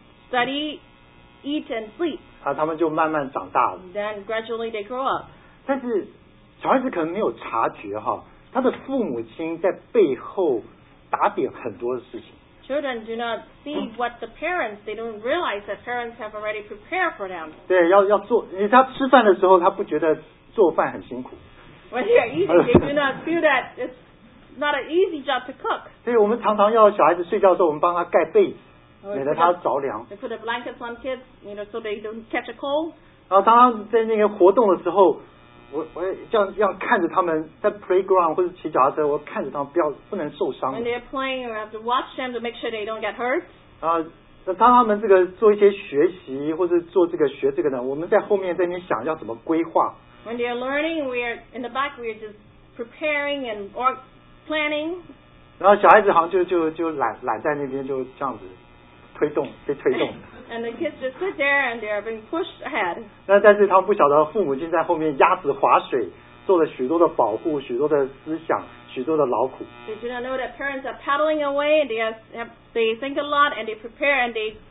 study, eat, and sleep. 啊，他们就慢慢长大了。 Then gradually they grow up. 但是小孩子可能没有察觉哈，他的父母亲在背后打点很多的事情。 Children do not see what the parents, they don't realize that parents have already prepared for them. 对，要要做，因为他吃饭的时候，他不觉得做饭很辛苦， When they are eating, they do not feel that it's not an easy job to cook. 所以我们常常要小孩子睡觉的时候，我们帮他盖被子， Or 免得 put 他 the- 着凉。 They put the blankets on kids, you know, so they don't catch a cold. 然后当他在那个活动的时候，我我也这样这样看着他们在 playground 或者骑脚踏车，我看着他们不要不能受伤。 When they're playing, you have to watch them to make sure they don't get hurt. 啊，那当他们这个做一些学习或者做这个学这个呢，我们在后面在那边想要怎么规划。 When they're learning, we are in the back. We are just preparing and or planning. 然后小孩子好像就就就懒懒在那边就这样子推动被推动。 And the kids just sit there and they are being pushed ahead. 那但是他们不晓得父母亲在后面鸭子划水，做了许多的保护，许多的思想，许多的劳苦。 They do not know that parents are paddling away. They are, have, they think a lot and they prepare and they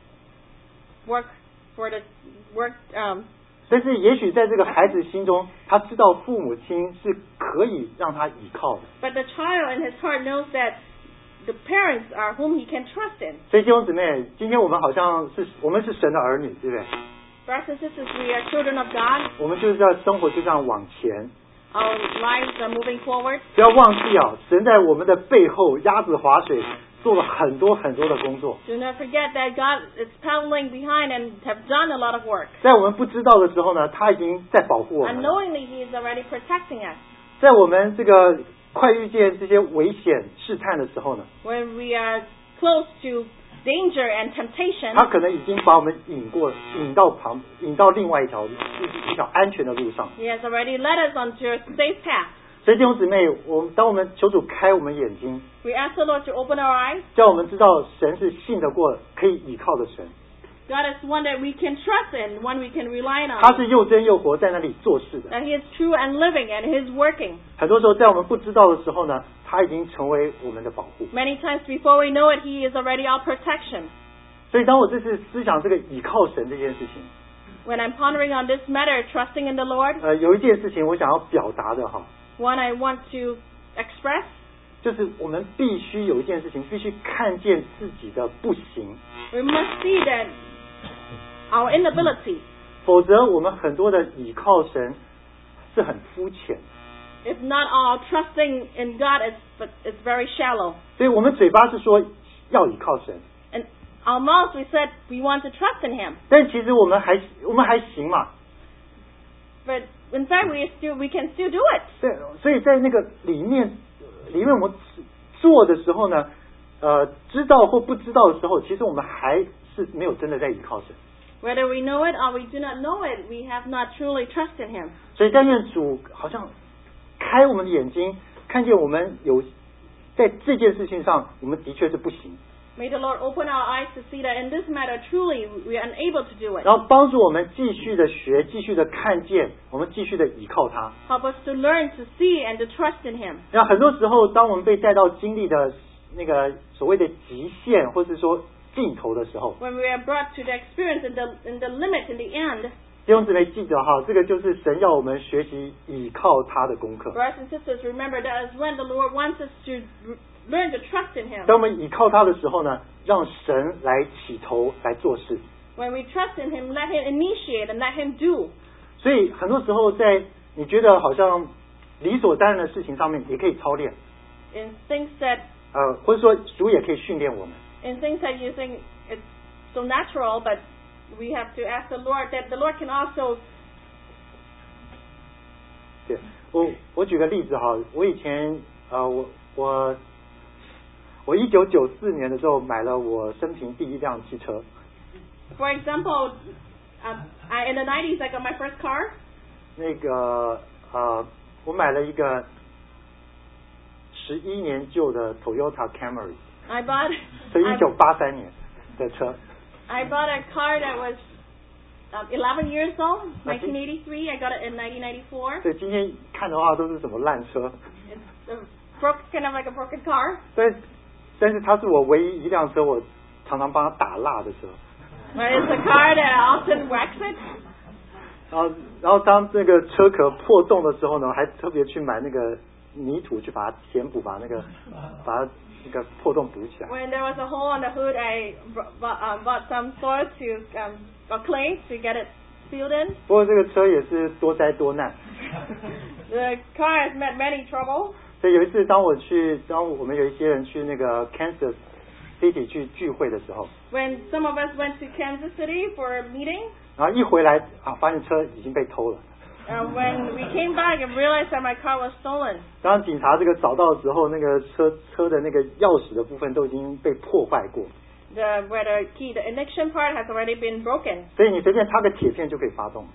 work for the work. Um, 但是也许在这个孩子心中，他知道父母亲是可以让他依靠的。 but the child in his heart knows that the parents are whom he can trust in. 所以弟兄姊妹，今天我们好像是我们是神的儿女，对不对？ Brothers and sisters, we are children of God. 我们就是要生活就这样往前， Our lives are moving forward. 不要忘记啊，神在我们的背后鸭子划水，做了很多很多的工作。 Do not forget that God is paddling behind and have done a lot of work. 在我们不知道的时候呢，他已经在保护我们了。 Unknowingly, He is already protecting us. 在我们这个快遇见这些危险试探的时候呢， When we are close to danger and temptation, 他可能已经把我们引过，引到旁，引到另外一条路，一一条安全的路上。 He has already led us onto a safe path. 所以弟兄姊妹，我们当我们求主开我们眼睛， We ask the Lord to open our eyes. 叫我们知道神是信得过、可以倚靠的神， God is one that we can trust in, one we can rely 他 on. 是又真又活，在那里做事的。 That He is true and living and He is working. 很多时候，在我们不知道的时候呢，他已经成为我们的保护。 Many times before we know it, He is already our protection. 所以，当我这次思想这个倚靠神这件事情， When I'm pondering on this matter, trusting in the Lord, 呃，有一件事情我想要表达的哈， one I want to express, 就是我们必须有一件事情，必须看见自己的不行， we must see that our inability, 否则我们很多的倚靠神是很肤浅。 If not all trusting in God is but it's very shallow. 所以我们嘴巴是说要倚靠神， And our mouths we said we want to trust in Him. 但其实我们还我们还行嘛。 But in fact we still we can still do it. 对，所以在那个里面里面我们做的时候呢，呃，知道或不知道的时候，其实我们还是没有真的在倚靠神。 Whether we know it or we do not know it, we have not truly trusted Him. 所以但愿主好像开我们的眼睛，看见我们有在这件事情上，我们的确是不行。 May the Lord open our eyes to see that in this matter truly we are unable to do it. 然后帮助我们继续的学，继续的看见，我们继续的倚靠他。 Help us to learn to see and to trust in Him. 那很多时候，当我们被带到经历的那个所谓的极限，或是说尽头的时候， When we are brought to the experience in the in the limit in the end, 弟兄姊妹记得哈，这个就是神要我们学习倚靠他的功课。 brothers and sisters, remember that is when the Lord wants us to learn to trust in Him. 当我们倚靠他的时候呢，让神来起头来做事。 When we trust in Him, let Him initiate and let Him do. 所以很多时候在你觉得好像理所当然的事情上面，也可以操练。 In things that 呃，或者说主也可以训练我们。 in things that you think it's so natural, but we have to ask the Lord that the Lord can also. 对，我我举个例子哈，我以前呃我我我一九九四年的时候买了我生平第一辆汽车。 For example, um, I, in the nineties, I got my first car. 那个呃，我买了一个十一年旧的 Toyota Camry， I bought. 是一九八三年的车。 I bought a car that was um, eleven years old, nineteen eighty-three. I got it in nineteen ninety-four. 所以今天看的话都是什么烂车， It's a broke, kind of like a broken car. 但但是它是我唯一一辆车，我常常帮它打蜡的车。 But it's a car that I often wax it. 然后然后当这个车壳破洞的时候呢，还特别去买那个泥土去把它填补，把那个把它那个破洞补起来。 When there was a hole on the hood, I bought, um, bought some soil to um, or clay to get it filled in. 不过这个车也是多灾多难。 The car has met many trouble. 所以有一次，当我去，当我们有一些人去那个 Kansas City 去聚会的时候， When some of us went to Kansas City for a meeting, 然后一回来啊，发现车已经被偷了。 uh, when we came back and realized that my car was stolen. 当警察这个找到的时候，那个车车的那个钥匙的部分都已经被破坏过， The where the key, the ignition part has already been broken. 所以你随便插个铁片就可以发动。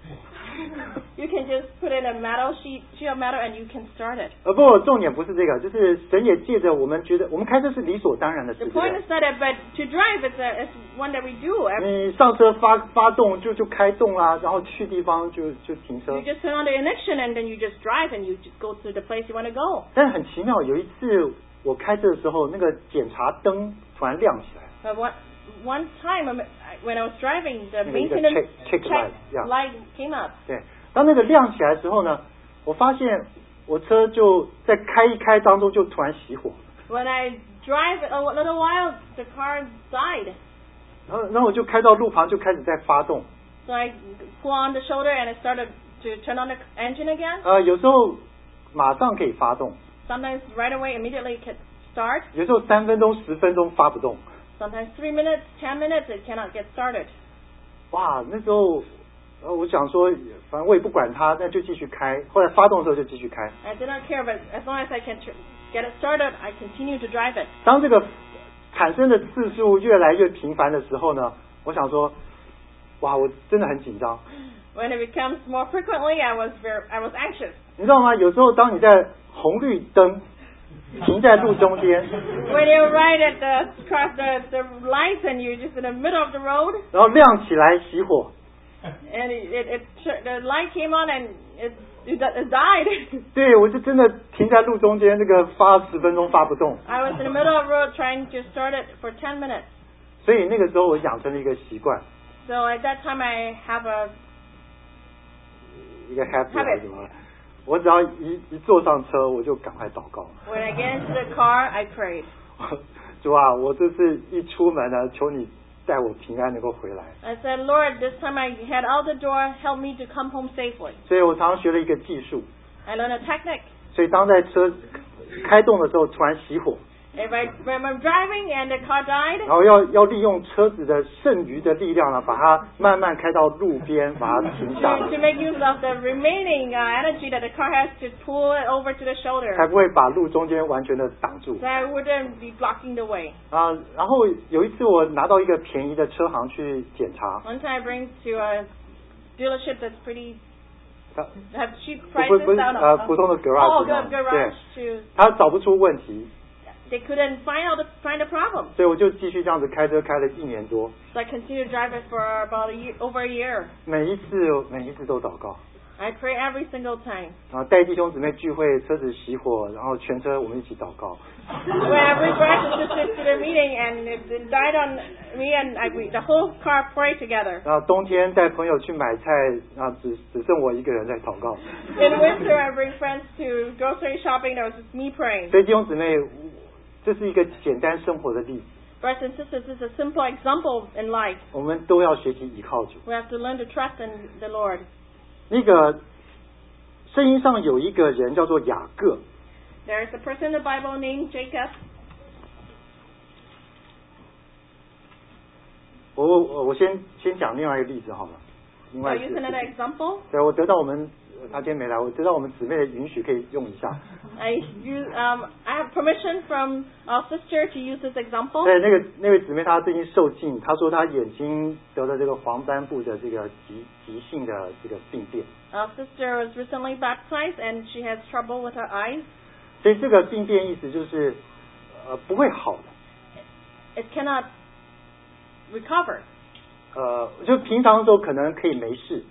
You can just put in a metal sheet, sheet of metal, and you can start it. 呃，不过重点不是这个，就是神也借着我们觉得我们开车是理所当然的 The 事 point 情。 is not that, but to drive is a, is one that we do. Every- 你上车发发动就就开动啦，然后去地方就就停车 You。just turn on the ignition and then you just drive and you just go to the place you want to go. 但是很奇妙，有一次我开车的时候，那个检查灯突然亮起来。 But one one time um, when I was driving, the 那个一个 maintenance check- check light, yeah. light came up. 对，当那个亮起来之后呢，我发现我车就在开一开当中就突然熄火， When I drive a little while, the car died. 然后然后我就开到路旁就开始在发动。 So I pull on the shoulder and I started to turn on the engine again. 呃，有时候马上可以发动， Sometimes right away, immediately it can start. 有时候三分钟、十分钟发不动。 Sometimes three minutes, ten minutes, it cannot get started. 哇，那时候呃，我想说，反正我也不管它，那就继续开。后来发动的时候就继续开。 I did not care, but as long as I can tr- get it started, I continue to drive it. 当这个产生的次数越来越频繁的时候呢，我想说，哇，我真的很紧张。 When it becomes more frequently, I was very, I was anxious. 你知道吗？有时候当你在红绿灯停在路中间， When you're right at the cross the, the lights and you're just in the middle of the road, 然后亮起来熄火， and it, it, it the light came on and it, it, it died. 对我就真的停在路中间，那个发十分钟发不动。 I was in the middle of the road trying to start it for ten minutes. 所以那个时候我养成了一个习惯， So at that time, I have a 一个 happy 还 Habit. 是什么？我只要一一坐上车，我就赶快祷告。 when I get into the car, I prayed. 主啊，我这次一出门呢，求你带我平安能够回来。 I said, Lord, this time I head out the door, help me to come home safely. 所以我常常学了一个技术， I learned a technique. 所以当在车开动的时候突然熄火， If I, when I'm driving and the car died, 然后要要利用车子的剩余的力量呢，把它慢慢开到路边，把它停下 to, 来， to make use of the remaining uh, energy that the car has to pull it over to the shoulder, 才不会把路中间完全的挡住 so I wouldn't be blocking the way. 啊。然后有一次我拿到一个便宜的车行去检查， One time I bring to a dealership that's pretty 他 have cheap 不 prices 不是 out 呃 of 普通的 oh garage 那 good 种，对 garage，to 他找不出问题， they couldn't find out the, find a problem. 所以我就继续这样子开车开了一年多， So I continued to drive it for about a year, over a year. 每一次每一次都祷告。 I pray every single time. 然后带弟兄姊妹聚会，车子熄火，然后全车我们一起祷告。 When I bring brothers and sisters to the meeting and it, it died on me and I, we, the whole car prayed together. 然后冬天带朋友去买菜，然后只只剩我一个人在祷告。 In winter I bring friends to grocery shopping. There was just me praying. 所以弟兄姊妹，这是一个简单生活的例子， Brothers and sisters, this is a simple example in life. 我们都要学习依靠主。 We have to learn to trust in the Lord. 那个圣经上有一个人叫做雅各， There is a person in the Bible named Jacob. 我我我先先讲另外一个例子好了，另 So 外 use 一个 another example. 对，我得到我们呃他今天没来，我得到我们姊妹的允许可以用一下。 I use um I have permission from our sister to use this example. 对，那个那位姊妹她最近受浸，她说她眼睛得了这个黄斑部的这个急急性的这个病变， Our sister was recently baptized and she has trouble with her eyes. 所以这个病变意思就是呃不会好的， It cannot recover. 呃就平常的时候可能可以没事，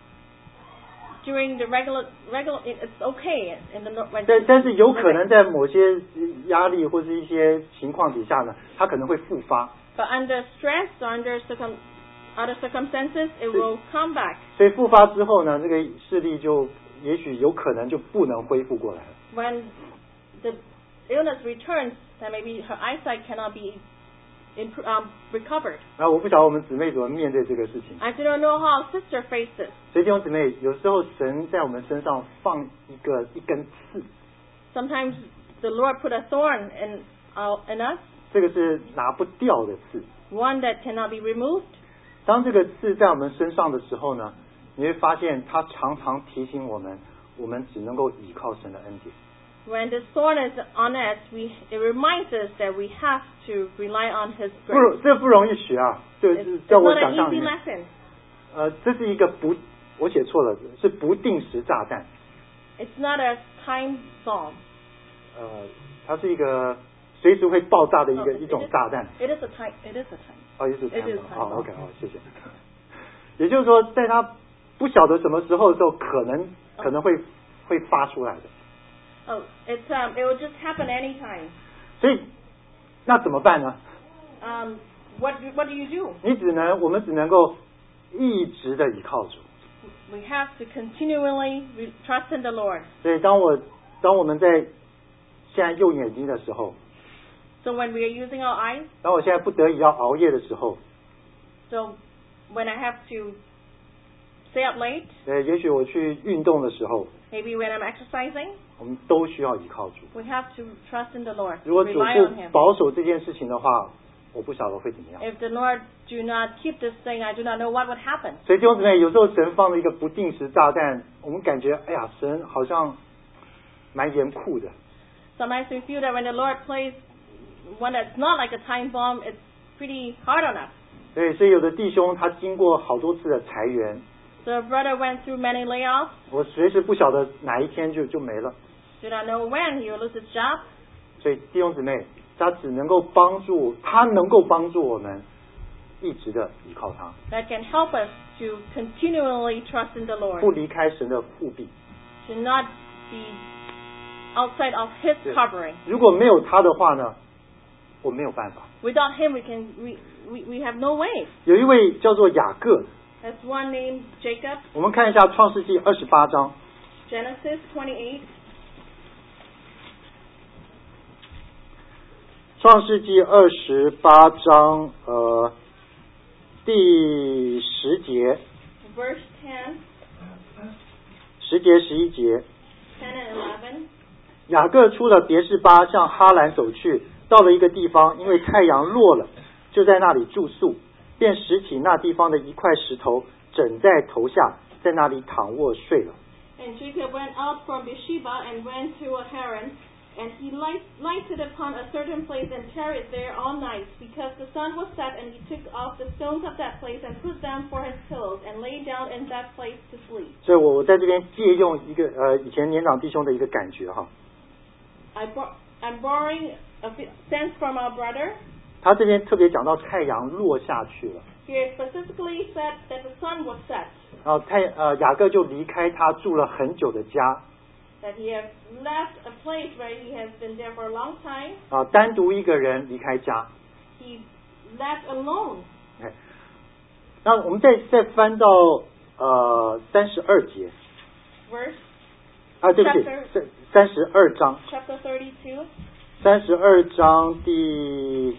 During the regular regular it, it's okay in the when 但但是有可能在某些压力或是一些情况底下呢，它可能会复发， but under stress or under circum other circumstances it will come back. 所以复发之后呢，这个视力就也许有可能就不能恢复过来了。 When the illness returns, then maybe her eyesight cannot be impro- um, recovered. 然后我不晓得我们姊妹怎么面对这个事情， I do not know how our sister faced this. 所以弟兄姊妹，有时候神在我们身上放一个一根刺， Sometimes the Lord put a thorn in our, in us, 这个是拿不掉的刺。 one that cannot be removed. 当这个刺在我们身上的时候呢，你会发现它常常提醒我们，我们只能够依靠神的恩典。 When this thorn is on us, we it reminds us that we have to rely on His 不容 grace. 这不容易学啊，这 It's, 是 it's 在我 not 想 an 象里 easy 面， lesson. 呃，这是一个不，我写错了，是不定时炸弹， It's not a time bomb. 呃，它是一个随时会爆炸的一个 Oh, 一 it 种 is- 炸弹。 It is a time. It is a time. 哦，也是 It is 好 time bomb. ，OK，好，谢谢。也就是说，在他不晓得什么时候的时候，可能可能会会发出来的。 Oh, it's um, it will just happen anytime. 所以那怎么办呢？ Um, what do- what do you do? 你只能，我们只能够一直的依靠主。 We have to continually re- trust in the Lord. 所以当我当我们在现在用眼睛的时候， So when we are using our eyes, 当我现在不得已要熬夜的时候， so when I have to stay up late, 呃，也许我去运动的时候， maybe when I'm exercising, 我们都需要依靠主。 we have to trust in the Lord. 如果主 Rely 不 on Him. 保守这件事情的话，我不晓得会怎么样。 If the Lord do not keep this thing, I do not know what would happen. 所以弟兄姊妹，有时候神放了一个不定时炸弹，我们感觉，哎呀，神好像蛮严酷的。 Sometimes we feel that when the Lord plays one that's not like a time bomb, it's pretty hard on us. 对，所以有的弟兄他经过好多次的裁员， So a brother went through many layoffs. 我随时不晓得哪一天就就没了。 Do not know when he will lose his job. 所以弟兄姊妹，他只能够帮助，他能够帮助我们一直的依靠他， That can help us to continually trust in the 不 Lord. 离开神的护庇。 To not be outside of His 对 covering. 如果没有他的话呢，我没有办法。 Without Him, we can we, we, we have no way. 有一位叫做雅各， There's one named Jacob. 我们看一下创世纪二十八章。 Genesis twenty-eight. 创世纪二十八章，呃， 第十节， verse ten, 十节十一节， ten and eleven. 雅各出了别是巴，向哈兰走去，到了一个地方，因为太阳落了，就在那里住宿，便拾起那地方的一块石头，枕在头下，在那里躺卧睡了。 And Jacob went out from Beersheba and went to Haran, and he light, lighted upon a certain place and tarried there all night, because the sun was set, and he took off the stones of that place and put them for his pillows, and lay down in that place to sleep. 所以我我在这边借用一个呃以前年长弟兄的一个感觉哈， I bor- I'm borrowing a f- sense from our brother. 他这边特别讲到太阳落下去了， Here specifically said that the sun was set, 然后太呃雅各就离开他住了很久的家， that he has left a place where he has been there for a long time. 啊单独一个人离开家。 He left alone. 哎，那我们再再翻到呃三十二节 Verse 啊，对不起， Chapter 三三十二章， chapter thirty-two, 三十二章第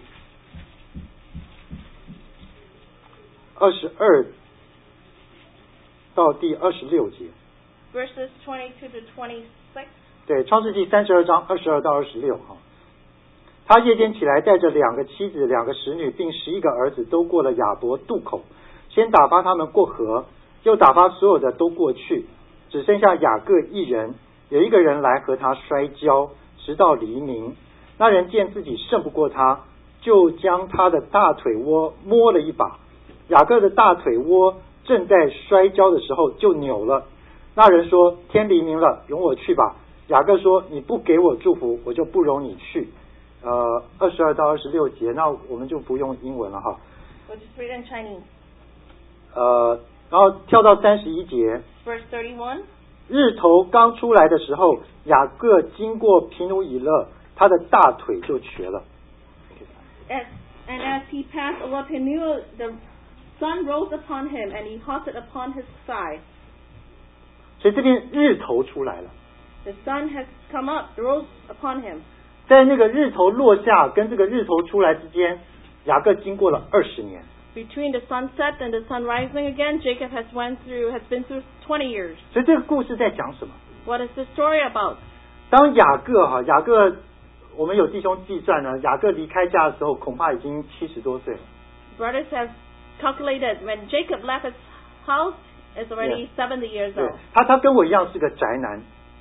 二十二到第二十六节。 verses twenty-two to twenty-six. 对，创世纪三十二章二十二到二十六哈。他夜间起来，带着两个妻子、两个使女，并十一个儿子，都过了雅伯渡口，先打发他们过河，又打发所有的都过去，只剩下雅各一人。有一个人来和他摔跤，直到黎明。那人见自己胜不过他，就将他的大腿窝摸了一把。雅各的大腿窝正在摔跤的时候就扭了。那人说：天黎明了，容我去吧。雅各说：你不给我祝福，我就不容你去。呃，二十二到二十六节，那我们就不用英文了哈。 We'll just read in Chinese. 呃，然后跳到三十一节， Verse thirty-one. 日头刚出来的时候，雅各经过皮努以勒，他的大腿就瘸了。 As, and as he passed over Peniel, the sun rose upon him, and he halted upon his side. 所以这边日头出来了， The sun has come up, rose upon him. 在那个日头落下跟这个日头出来之间，雅各经过了二十年。 Between the sunset and the sun rising again, Jacob has went through, has been through twenty years. 所以这个故事在讲什么？ What is the story about? 当雅各哈雅各，我们有弟兄计算呢，雅各离开家的时候，恐怕已经七十多岁了。 Brothers have calculated when Jacob left his house, it's already Yeah. seventy years 对 old. 他，他跟我一样是个宅男，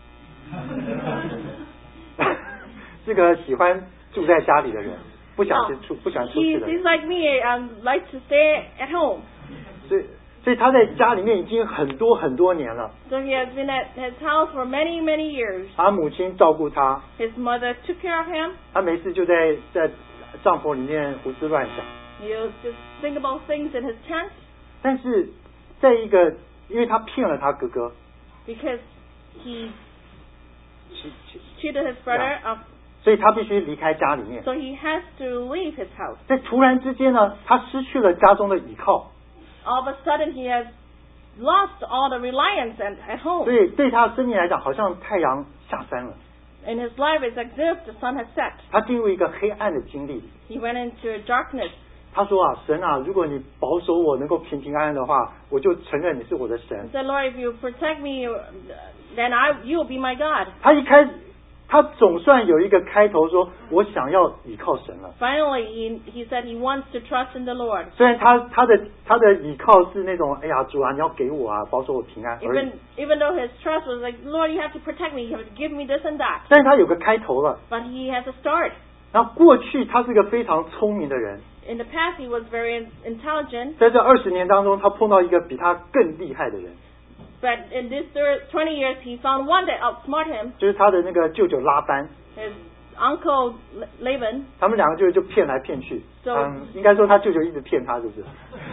是个喜欢住在家里的人，不想去出，不想出 He, 去的 he's 人。 like me, um, likes to stay at home. 所以，所以他在家里面已经很多很多年了。 So he has been at his house for many, many years. 他母亲照顾他， His mother took care of him. 他没事就在在帐篷里面胡思乱想。 You just think about things in his tent 但是，在一个，因为他骗了他哥哥， because he 其其 cheated his brother of, 所以他必须离开家里面。 so he has to leave his house. 在突然之间呢，他失去了家中的倚靠， All of a sudden he has lost all the reliance and, at 所 home. 以对他的生命来讲，好像太阳下山了， In his life, it's as if the sun has set. 他进入一个黑暗的经历。 He went into darkness. 他说啊，神啊，如果你保守我能够平平安安的话，我就承认你是我的神 He。said, Lord, if you protect me, then I, you will be my God. 他一开始，他总算有一个开头说，我想要倚靠神了。 Finally, he, he said he wants to trust in the Lord. 虽然他他的他的倚靠是那种，哎呀，主啊，你要给我啊，保守我平安而已 Even, even though his trust was like, Lord, you have to protect me, you have to give me this and that. 但是他有个开头了。 But he has a start. 然后过去他是个非常聪明的人， In the past, he was very intelligent, 在这二十年当中，他碰到一个比他更厉害的人， but in this thir- twenty years, he found one that outsmarted him, 就是他的那个舅舅拉班。 his uncle L- Laban. 他们两个就就骗来骗去， So- 嗯，应该说他舅舅一直骗他，是不是？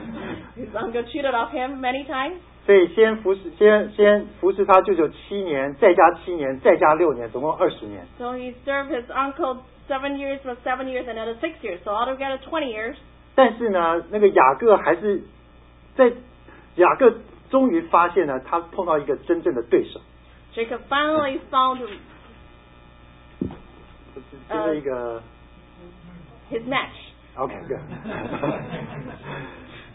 His uncle cheated on him many times. 所以先服侍，先先服侍他舅舅七年，再加七年，再加六年，总共二十年。 So he served his uncle seven years for seven years, another six years. So altogether twenty years. 但是呢，那个雅各还是在雅各终于发现了，他碰到一个真正的对手， Jacob finally found 就是一个、 his match. OK 对。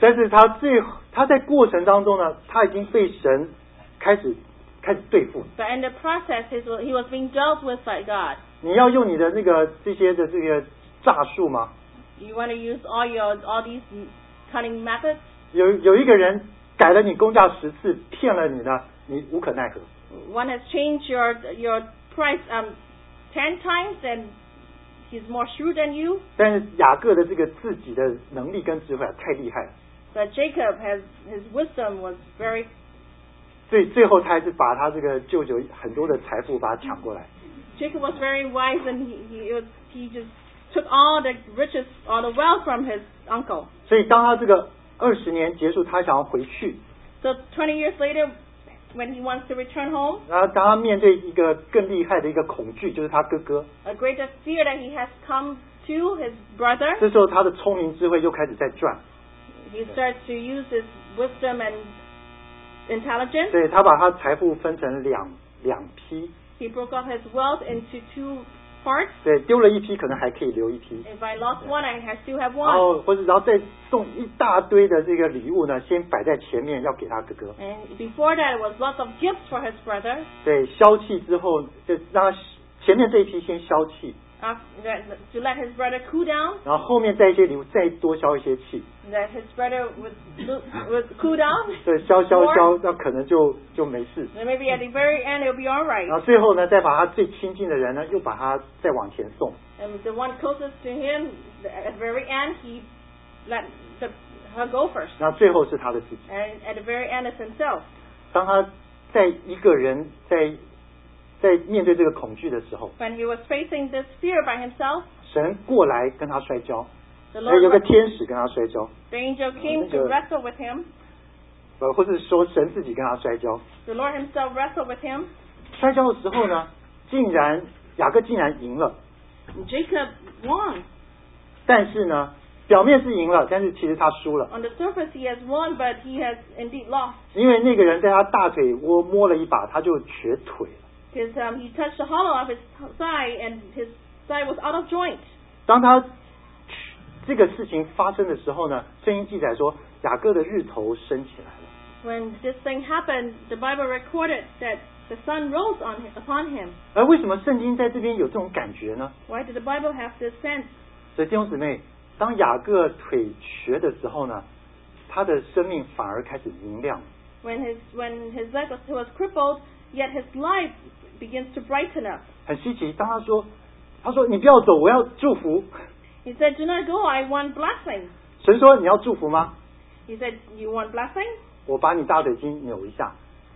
但是他最他在过程当中呢，他已经被神开始开始对付。 But in the process, he was, he was being dealt with by God. 你要用你的那个这些的这个诈术吗？ You want to use all your all these cunning methods? 有有一个人改了你工价十次，骗了你呢，你无可奈何。 One has changed your your price um ten times, and he's more shrewd than you. 但是雅各的这个自己的能力跟智慧啊，太厉害了。 But Jacob has his wisdom was very. 最最后他还是把他这个舅舅很多的财富把他抢过来。 Jacob was very wise, and he he was, he just took all the riches, all the wealth from his uncle. 所以当他这个二十年结束，他想要回去。 So twenty years later, when he wants to return home, 然后当他面对一个更厉害的一个恐惧，就是他哥哥。 a greater fear that he has come to his brother. 这时候他的聪明智慧又开始在转。 He starts to use his wisdom and intelligence. 对，他把他财富分成两两批。 He broke up his wealth into two parts. 对，丢了一批可能还可以留一批。 If I lost one, I have still have 然 one. 后或者然后再送一大堆的这个礼物呢，先摆在前面要给他哥哥。 And before that, it was lots of gifts for his brother. 对，消气之后就让他前面这一批先消气。 After that, to let his brother cool down. 然后后面再一些礼物再多消一些气。 That his brother would would cool down. 对，消消消，那可能就就没事。 And maybe at the very end, it'll be all 然 right. 后最后呢，再把他最亲近的人呢，又把他再往前送。 And the one closest to him, at the very end, he let the, her go first. 然后最后是他的自己。 And at the very end, it's himself. 当他在一个人在在面对这个恐惧的时候， When he was facing this fear by himself, 神过来跟他摔跤， the 还有个 Lord, 天使跟他摔跤， the angel came to wrestle with him. 呃，或是说神自己跟他摔跤。 The Lord himself wrestled with him. 摔跤的时候呢，竟然雅各竟然赢了， Jacob won. 但是呢，表面是赢了，但是其实他输了， On the surface, he has won, but he has indeed lost. 因为那个人在他大腿窝摸了一把，他就瘸腿了。 Because um, he touched the hollow of his thigh, and his thigh was out of joint. 当他这个事情发生的时候呢，圣经记载说雅各的日头升起来了。 When this thing happened, the Bible recorded that the sun rose on him, upon him. 而为什么圣经在这边有这种感觉呢？ Why did the Bible have this sense? 所以弟兄姊妹，当雅各腿瘸的时候呢，他的生命反而开始明亮。 When his when his leg was, was crippled, yet his life begins to brighten up. 很稀奇，当他说，他说你不要走，我要祝福。 He said, "Do not go. I want blessing." 神说你要祝福吗？ He said, "You want blessing? 我把你大腿筋扭一下。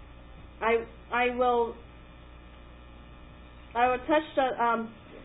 I I will I will touch the um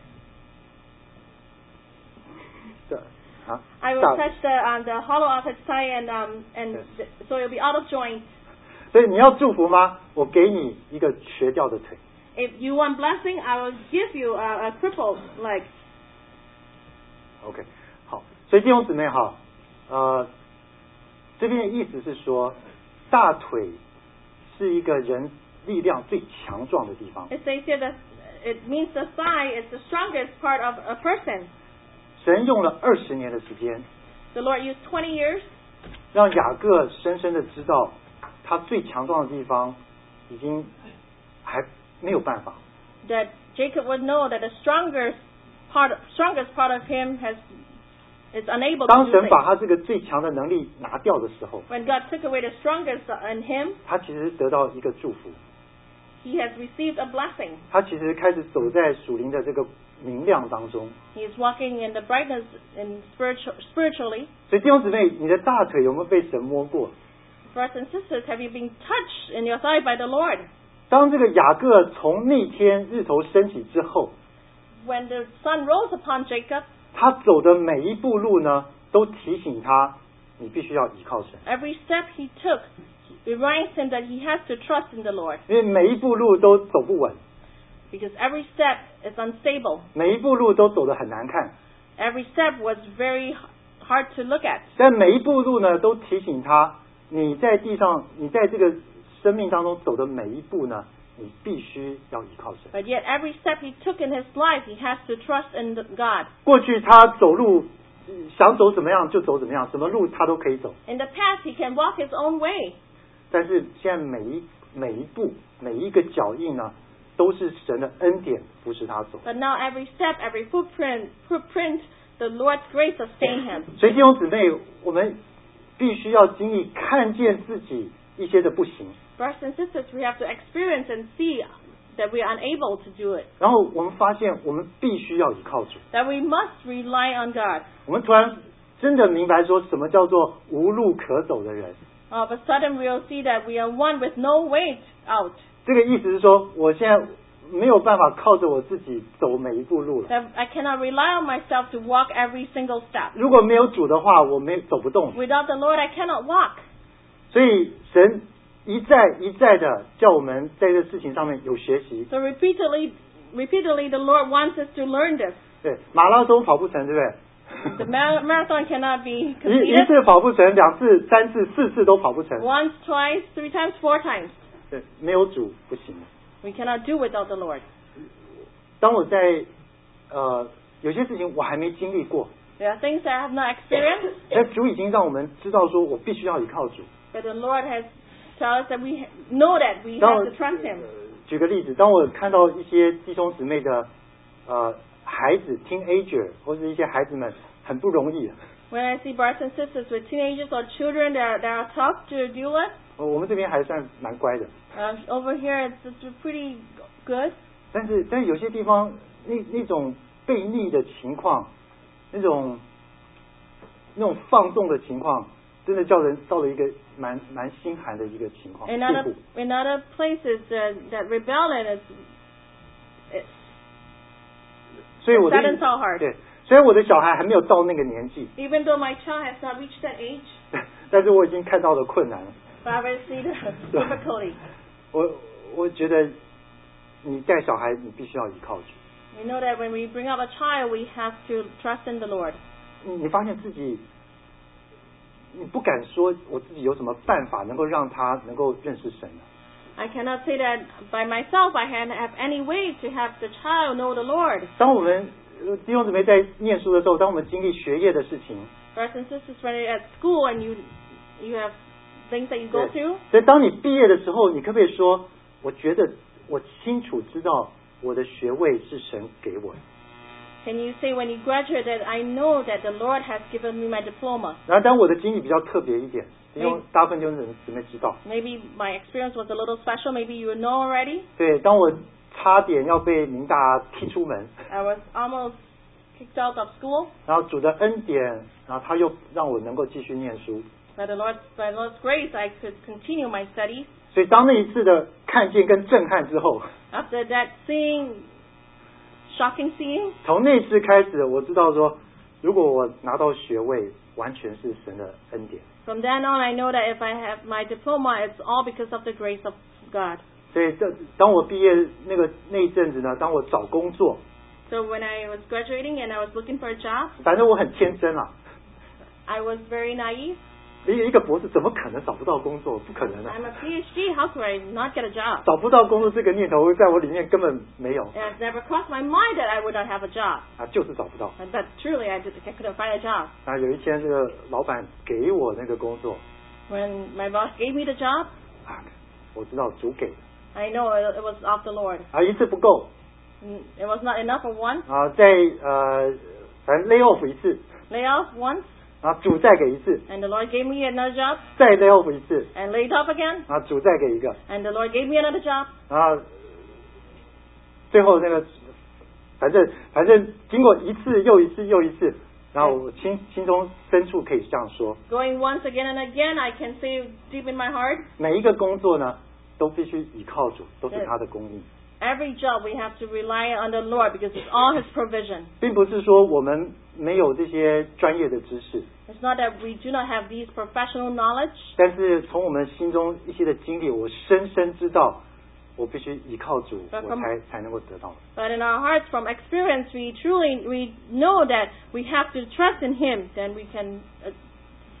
这啊， I will 大 touch the um the hollow of his thigh, and um and Yes. th- so it'll be out of joint." 所以你要祝福吗？我给你一个瘸掉的腿。 If you want blessing, I will give you a, a crippled leg. OK， 好，所以弟兄姊妹哈，呃，这边的意思是说，大腿是一个人力量最强壮的地方。 It says here that it means the thigh is the strongest part of a person. 神用了二十年的时间， The Lord used twenty years 让雅各深深的知道，他最强壮的地方已经还没有办法。 that Jacob would know that the strongest part, strongest part of him has is unable 当 to 神 do 把 it. 他这个最强的能力拿掉的时候， When God took away the strongest in him, 他其实得到一个祝福， he has received a blessing. 他其实开始走在属灵的这个明亮当中。 He is walking in the brightness in spiritual, spiritually. 所以弟兄姊妹，你的大腿有没有被神摸过？ Brothers and sisters, have you been touched in your thigh by the Lord? 当这个雅各从那天日头升起之后， When the sun rose upon Jacob, 他走的每一步路呢，都提醒他，你必须要依靠神， every step he took reminds him that he has to trust in the Lord. 因为每一步路都走不稳， Because every step is unstable. 每一步路都走得很难看， Every step was very hard to look at. 但每一步路呢，都提醒他，你在地上，你在这个生命当中走的每一步呢，你必须要依靠神。 But yet every step he took in his life, he has to trust in the- God. 过去他走路想走怎么样就走怎么样，什么路他都可以走。 In the past, he can walk his own way. 但是现在每一每一步每一个脚印呢，都是神的恩典扶持他走。 But now every step, every footprint, footprint, the Lord's grace sustain him. 所以弟兄姊妹，我们必须要经历看见自己一些的不行， Brothers and sisters, we have to experience and see that we are unable to do it. 然后我们发现我们必须要依靠主。 That we must rely on God. 我们突然真的明白说什么叫做无路可走的人。 All of a sudden, we'll see that we are one with no way out. 这个意思是说，我现在没有办法靠着我自己走每一步路了。 That I cannot rely on myself to walk every single step. 如果没有主的话，我没走不动。 Without the Lord, I cannot walk. 所以神一再一再的叫我们在这事情上面有学习。 So repeatedly, repeatedly, the Lord wants us to learn this. 对，马拉松跑不成，对不对？ The mar- marathon cannot be 一一 completed 次跑不成，两次、三次、四次都跑不成。 once, twice, three times, four times. 对，没有主不行。 We cannot do without the Lord. 当我在呃有些事情我还没经历过， There are things that I have not experienced, 但主已经让我们知道说，我必须要依靠主。 but the Lord has told us that we know that we 当我 have to trust Him. 举个例子，当我看到一些弟兄姊妹的呃孩子 teenager 或是一些孩子们很不容易， When I see brothers and sisters with teenagers or children that are, that are tough to deal with, 呃我们这边还算蛮乖的， uh, over here it's, it's pretty good. 但是但是有些地方那那种悖逆的情况，那种那种放纵的情况，真的叫人到了一个蛮蛮心寒的一个情况 In 地 other 步。 in other places, uh, that rebellion is it 所以我的 saddens our heart. 对，虽然我的小孩还没有到那个年纪， Even though my child has not reached that age, 但是我已经看到了困难了。 but I already see the difficulty. 我我觉得你带小孩，你必须要依靠主。 We know that when we bring up a child, we have to trust in the Lord. 你你发现自己，你不敢说我自己有什么办法能够让他能够认识神的。 I cannot say that by myself I can have any way to have the child know the Lord. 当我们呃弟兄姊妹在念书的时候，当我们经历学业的事情， Brothers and sisters, when you're at school and you you have things that you go 对 through, 所以当你毕业的时候，你可不可以说，我觉得我清楚知道我的学位是神给我的。 can you say when you graduate that I know that the Lord has given me my diploma? 然后当我的经历比较特别一点，因为嗯大部分弟兄姊妹知道， Maybe my experience was a little special. Maybe you know already. 对，当我差点要被明大踢出门， I was almost kicked out of school, 然后主的恩典，然后他又让我能够继续念书。 by the Lord's by the Lord's grace, I could continue my studies. 所以当那一次的看见跟震撼之后， After that seeing, shocking seeing, 从那次开始，我知道说，如果我拿到学位，完全是神的恩典。 from then on, I know that if I have my diploma, it's all because of the grace of God. 所以这当我毕业那个那一阵子呢，当我找工作， So when I was graduating and I was looking for a job, 反正我很天真啊， I was very naive. 一个一个博士怎么可能找不到工作？不可能的、 I'm a PhD. How could I not get a job? 找不到工作这个念头在我里面根本没有 And it never crossed my mind that I would not have a job. 啊，就是找不到。 And But truly, I, did, I couldn't find a job. 啊，有一天这个老板给我那个工作 When my boss gave me the job, 啊，我知道主给的 I know it, it was of the Lord. 啊，一次不够 Mm, It was not enough of one. 啊，再呃，反正 lay off 一次 Lay off once, 啊，主再给一次， and the Lord gave me another job, 再 lay off 一次 and laid off again, 啊，主再给一个 and the Lord gave me another job. 啊，最后那个反正反正经过一次又一次又一次，然后我心心中深处可以这样说， Going once again and again, I can say deep in my heart, 每一个工作呢都必须依靠主，都是他的供应， every job we have to rely on the Lord because it's all His provision. 并不是说我们没有这些专业的知识。 It's not that we do not have these professional knowledge, 但是从我们心中一些的经历，我深深知道，我必须依靠主，我 But from- 才才能够得到。 but in our hearts, from experience, we truly we know that we have to trust in Him. Then we can uh,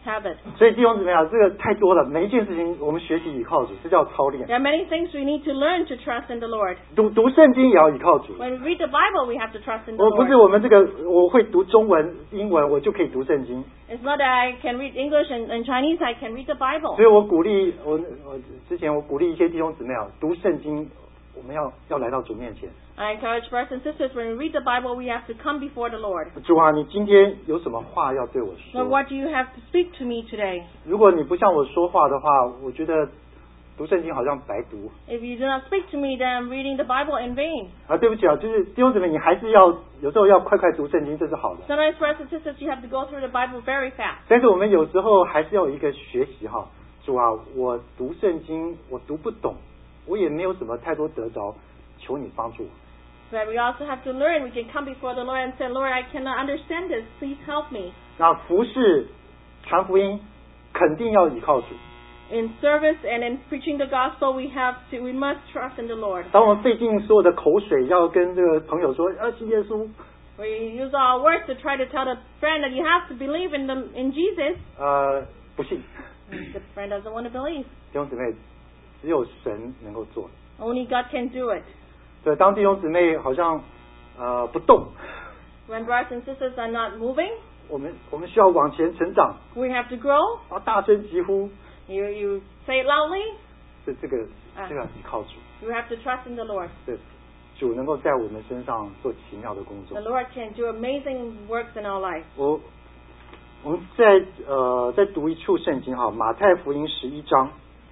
habit. 所以弟兄姊妹啊，这个太多了，每一件事情我们学习倚靠主，这叫操练。 There are many things we need to learn to trust in the Lord. 读读圣经也要倚靠主。 When we read the Bible, we have to trust in the 我不是 Lord. 我们这个我会读中文、英文，我就可以读圣经。 It's not that I can read English and, and Chinese, I can read the Bible. 所以我鼓励我我之前我鼓励一些弟兄姊妹啊，读圣经，我们要要来到主面前。 I encourage brothers and sisters, when we read the Bible, we have to come before the Lord. 主啊，你今天有什么话要对我 Lord, 说？ what do you have to speak to me today? 如果你不向我说话的话，我觉得读圣经好像白读 If you do not speak to me, then I'm reading the Bible in vain. 啊。对不起啊，就是弟兄姊妹，你还是要有时候要快快读圣经，这是好的。 Sometimes, brothers and sisters, you have to go through the Bible very fast. 但是我们有时候还是要有一个学习哈。主啊，我读圣经我读不懂，我也没有什么太多得着，求你帮助我。 But we also have to learn. We can come before the Lord and say, Lord, I cannot understand this. Please help me. 那服侍传福音肯定要依靠主。 In service and in preaching the gospel, we have to, we must trust in the Lord. 当我们费尽所有的口水要跟这个朋友说要信耶稣， We use our words to try to tell the friend that you have to believe in the in Jesus. 呃，不信， The friend doesn't want to believe. 弟兄姊妹，只有神能够做。 Only God can do it. 对，当弟兄姊妹好像呃不动， When brothers and sisters are not moving, 我们我们需要往前成长， we have to grow. 啊，大声疾呼， You you say it loudly. 这这个啊这个依靠主， You have to trust in the Lord. 对，主能够在我们身上做奇妙的工作 The。Lord can do amazing works in our life. 我我们再呃再读一处圣经哈，马太福音十一章，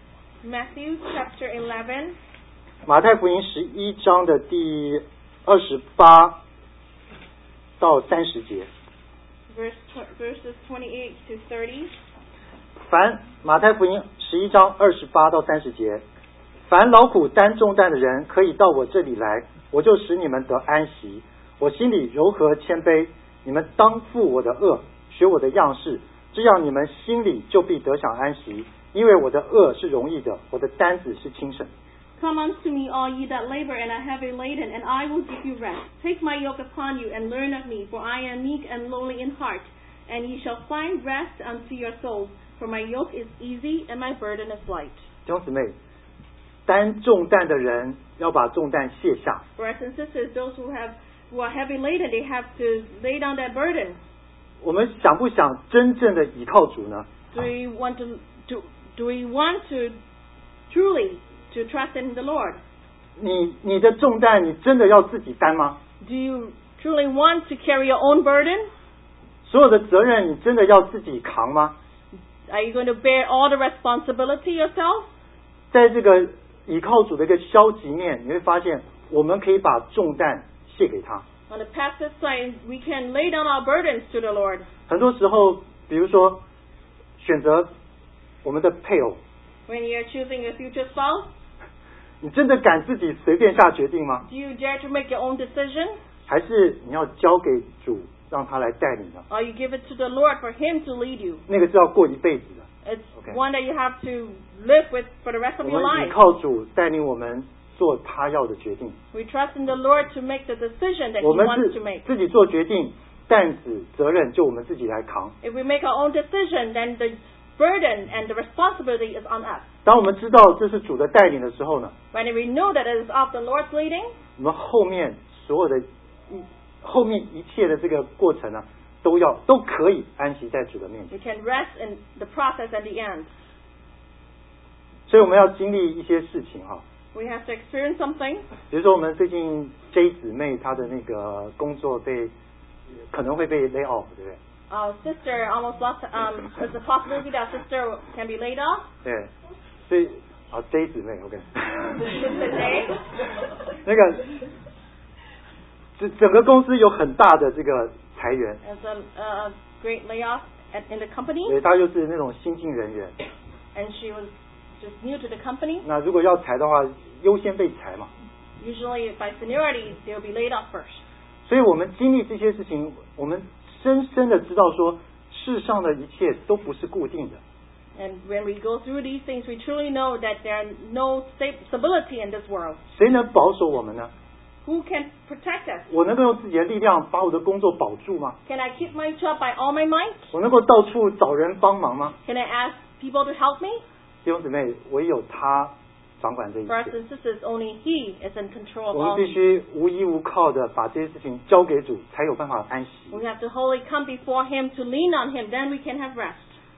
Matthew chapter eleven, 马太福音十一章的第二十八到三十节。 verse tw- verses twenty-eight to thirty. 凡马太福音十一章二十八到三十节，凡劳苦担重担的人，可以到我这里来，我就使你们得安息。我心里柔和谦卑，你们当负我的恶，学我的样式，这样你们心里就必得享安息。因为我的恶是容易的，我的担子是轻省。 Come unto me, all ye that labor and are heavy laden, and I will give you rest. Take my yoke upon you, and learn of me, for I am meek and lowly in heart, and ye shall find rest unto your souls. For my yoke is easy, and my burden is light. 弟兄姊妹，担重担的人要把重担卸下。 Brothers and sisters, those who have who are heavy laden, they have to lay down that burden. 我们想不想真正的倚靠主呢？ Do we want to do? Do we want to truly to trust in the Lord? 你你的重担，你真的要自己担吗？ Do you truly want to carry your own burden? 所有的责任，你真的要自己扛吗？ Are you going to bear all the responsibility yourself? 在这个倚靠主的一个消极面，你会发现，我们可以把重担卸给他。 On the passive side, we can lay down our burdens to the Lord. 很多时候，比如说选择我们的配偶， When you're choosing your future spouse, 你真的敢自己随便下决定吗？ do you dare to make your own decision? 还是你要交给主，让他来带你呢？ Or you give it to the Lord for Him to lead you? 那个是要过一辈子的。 It's Okay. one that you have to live with for the rest 我 of your 们倚 life. 靠主带领我们做他要的决定。 We trust in the Lord to make the decision that He 我们 wants 自 to make. 自己做决定，担子责任就我们自己来扛。 If we make our own decision, then the burden and the responsibility is on us. 当我们知道这是主的带领的时候呢， When we know that it is of the Lord's leading, 我们后面所有的一后面一切的这个过程呢，都要都可以安息在主的面前。 we can rest in the process at the end. 所以我们要经历一些事情哈， We have to experience something. 比如说我们最近 J 姊妹她的那个工作被可能会被 lay off， 对不对？ Our sister almost lost. Um, there's a possibility that our sister can be laid off. 对，所以啊 J 姊妹 OK， Sister J. 那个整整个公司有很大的这个裁员， There's a, a great layoff at, in the company, 对，她又是那种新进人员， and she was just new to the company. 那如果要裁的话，优先被裁嘛。 Usually, by seniority, they will be laid off first. 所以我们经历这些事情，我们深深的知道说，世上的一切都不是固定的。 And when we go through these things, we truly know that there are no sta- stability in this world. 谁能保守我们呢？ Who can protect us? 我能够用自己的力量把我的工作保住吗？ Can I keep my job by all my might? 我能够到处找人帮忙吗？ Can I ask people to help me? 弟兄姊妹，唯有他掌管这一 Brothers 切。 and sisters, only He is in control of 我们 all 必 things. 须无依无靠的把这些事情交给主，才有办法安息。 We have to wholly come before Him to lean on Him, then we can have rest.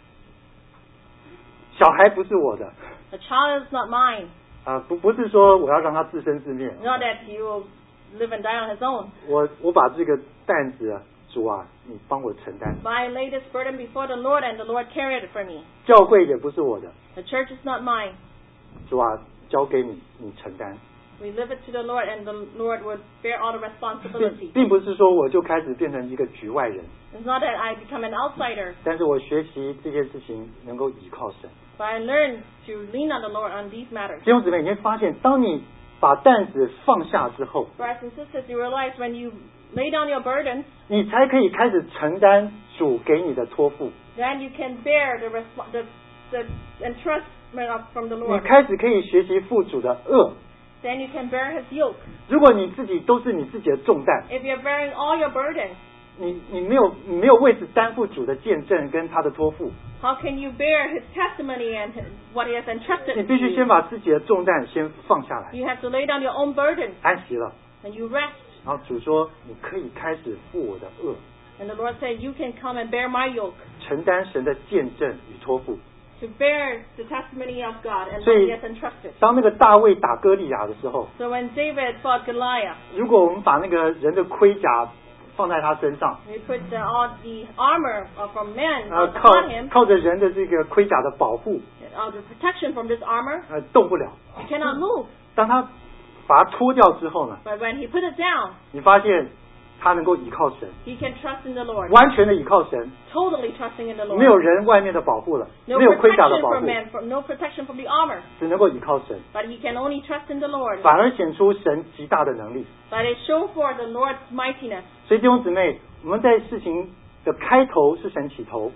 小孩不是我的， The child is not mine. 啊、不不是说我要让他自生自灭。 Not that he will live and die on his own. 我我把这个担子啊，主啊，你帮我承担。 But I lay this burden before the Lord, and the Lord carried it for me. 教会也不是我的， The church is not mine. 主啊，交给你，你承担。 We live it to the Lord, and the Lord would bear all the 并 responsibility. 并不是说我就开始变成一个局外人， It's not that I become an outsider, 但是我学习这件事情能够依靠神。 but I learn to lean on the Lord on these matters. 弟兄姊妹，你会发现，当你把担子放下之后， Brothers and sisters, you realize when you lay down your burdens, 你才可以开始承担主给你的托付， then you can bear the resp- the, the entrustment of, from the 你 Lord. 开始可以学习父主的恶。 Then you can bear His yoke. 如果你自己都是你自己的重担， If you're bearing all your burdens, 你你没有你没有为此担负主的见证跟他的托付， how can you bear His testimony and his, what He has entrusted 你 to 必须 you? 先把自己的重担先放下来， You have to lay down your own burdens, 安息了。 and you rest. 然后主说，你可以开始负我的恶， And the Lord said, you can come and bear my yoke, 承担神的见证与托付。 to bear the testimony of God and 所 what 以 He has entrusted. 当那个大卫打歌利亚的时候， So when David fought Goliath, 如果我们把那个人的盔甲放在他身上， he put the, all the armor uh, from men 呃，靠 upon him, 靠着人的这个盔甲的保护， uh, the protection from this armor, 呃，动不了。 you cannot move. 当他把它脱掉之后呢， But when he put it down, 你发现他能够倚靠神， he can trust in the Lord, 完全的倚靠神， totally trusting in the 没有 Lord. 人外面的保护了， No 没有盔甲的 protection 保 from 护， men, from, no protection from the armor. 只能够倚靠神， But he can only trust in the Lord. 反而显出神极大的能力。 But it show forth the Lord's mightiness. 所以弟兄姊妹，我们在事情的开头是神起头，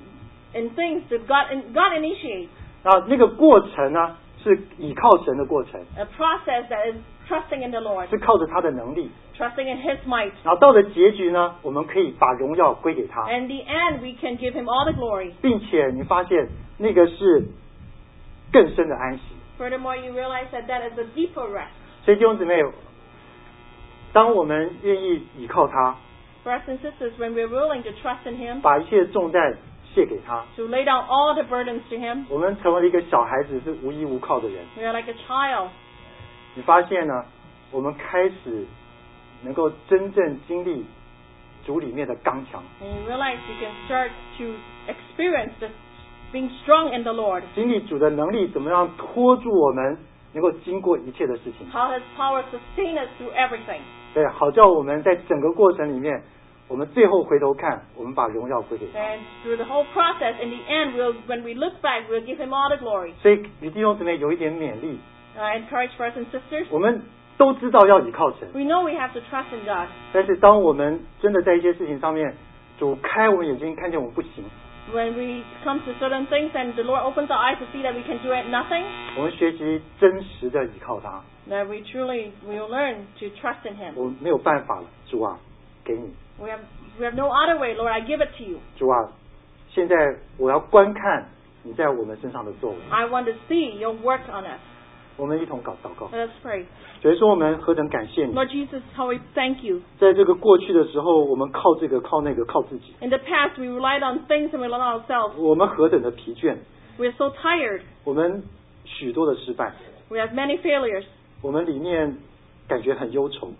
In things that God, God initiates, 然后那个过程呢是倚靠神的过程， a process that is trusting in the Lord, 是靠着他的能力， trusting in His might. 然后到了结局呢，我们可以把荣耀归给他， And in the end, we can give Him all the glory. 并且你发现那个是更深的安息。 Furthermore, you realize that that is a deeper rest. 所以弟兄姊妹，当我们愿意倚靠他， Brothers and sisters, when we're willing to trust in Him, 把一切重担卸给他， to lay down all the burdens to Him, 我们成为了一个小孩子，是无依无靠的人。 we are like a child. 你发现呢，我们开始能够真正经历主里面的刚强， And you realize you can start to experience this being strong in the Lord. 经历主的能力，怎么样拖住我们，能够经过一切的事情。 How His power sustains us through everything. 对，好叫我们在整个过程里面，我们最后回头看，我们把荣耀归给他。 And through the whole process, in the end, we'll, when we look back, we'll give Him all the glory. 所以与弟兄姊妹有一点勉励， I encourage brothers and sisters. 我们都知道要倚靠神， We know we have to trust in God. 但是当我们真的在一些事情上面，主开我们眼睛，看见我们不行， When we come to certain things and the Lord opens our eyes to see that we can do it nothing, 我们学习真实的倚靠他。 that we truly will learn to trust in Him. 我没有办法了，主啊，给你， We have we have no other way, Lord. I give it to you. 主啊，现在我要观看你在我们身上的作为。 I want to see your work on us. 我们一同祷祷告， Let us pray. 所以说我们何等感谢你， Lord Jesus, how we thank you. 在这个过去的时候，我们靠这个靠那个靠自己， In the past, we relied on things and we relied on ourselves. 我们何等的疲倦， We're so tired. 我们许多的失败， We have many failures. 我们里面感觉很忧愁，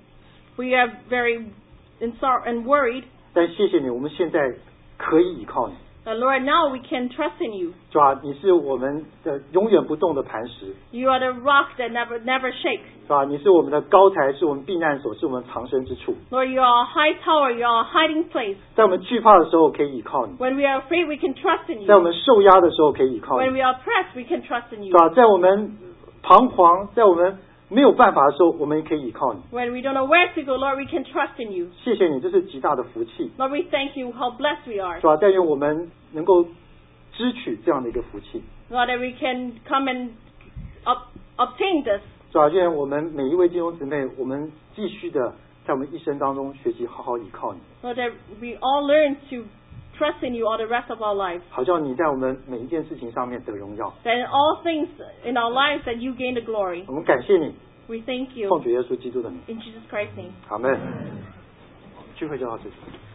We are very in sorrow and worried. 但谢谢你，我们现在可以依靠你， But Lord, now we can trust in you. 主啊，你是我们的永远不动的磐石， You are the rock that never never shakes. 是吧？你是我们的高台，是我们避难所，是我们藏身之处， Lord, you are a high tower. You are a hiding place. 在我们惧怕的时候可以依靠你， When we are afraid, we can trust in 在我 you. 们受压的时候可以依靠 When 你， we are oppressed, we can trust in 是 you. 吧？在我们彷徨，在我们没有办法的时候，我们也可以依靠你。 When we don't know where to go, Lord, we can trust in you. 谢谢你，这是极大的福气， Lord, we thank you how blessed we are. 是吧？但愿我们能够支取这样的一个福气， Lord, that we can come and ob- obtain this. 主啊，愿我们每一位弟兄姊妹，我们继续的在我们一生当中学习好好依靠你。 So that we all learn to trust in you all the rest of our lives. 好叫你在我们每一件事情上面得荣耀。 That in all things in our lives that you gain the glory. 我们感谢你， We thank you. 奉主耶稣基督的名， In Jesus Christ's name. 阿门。聚会就到这里。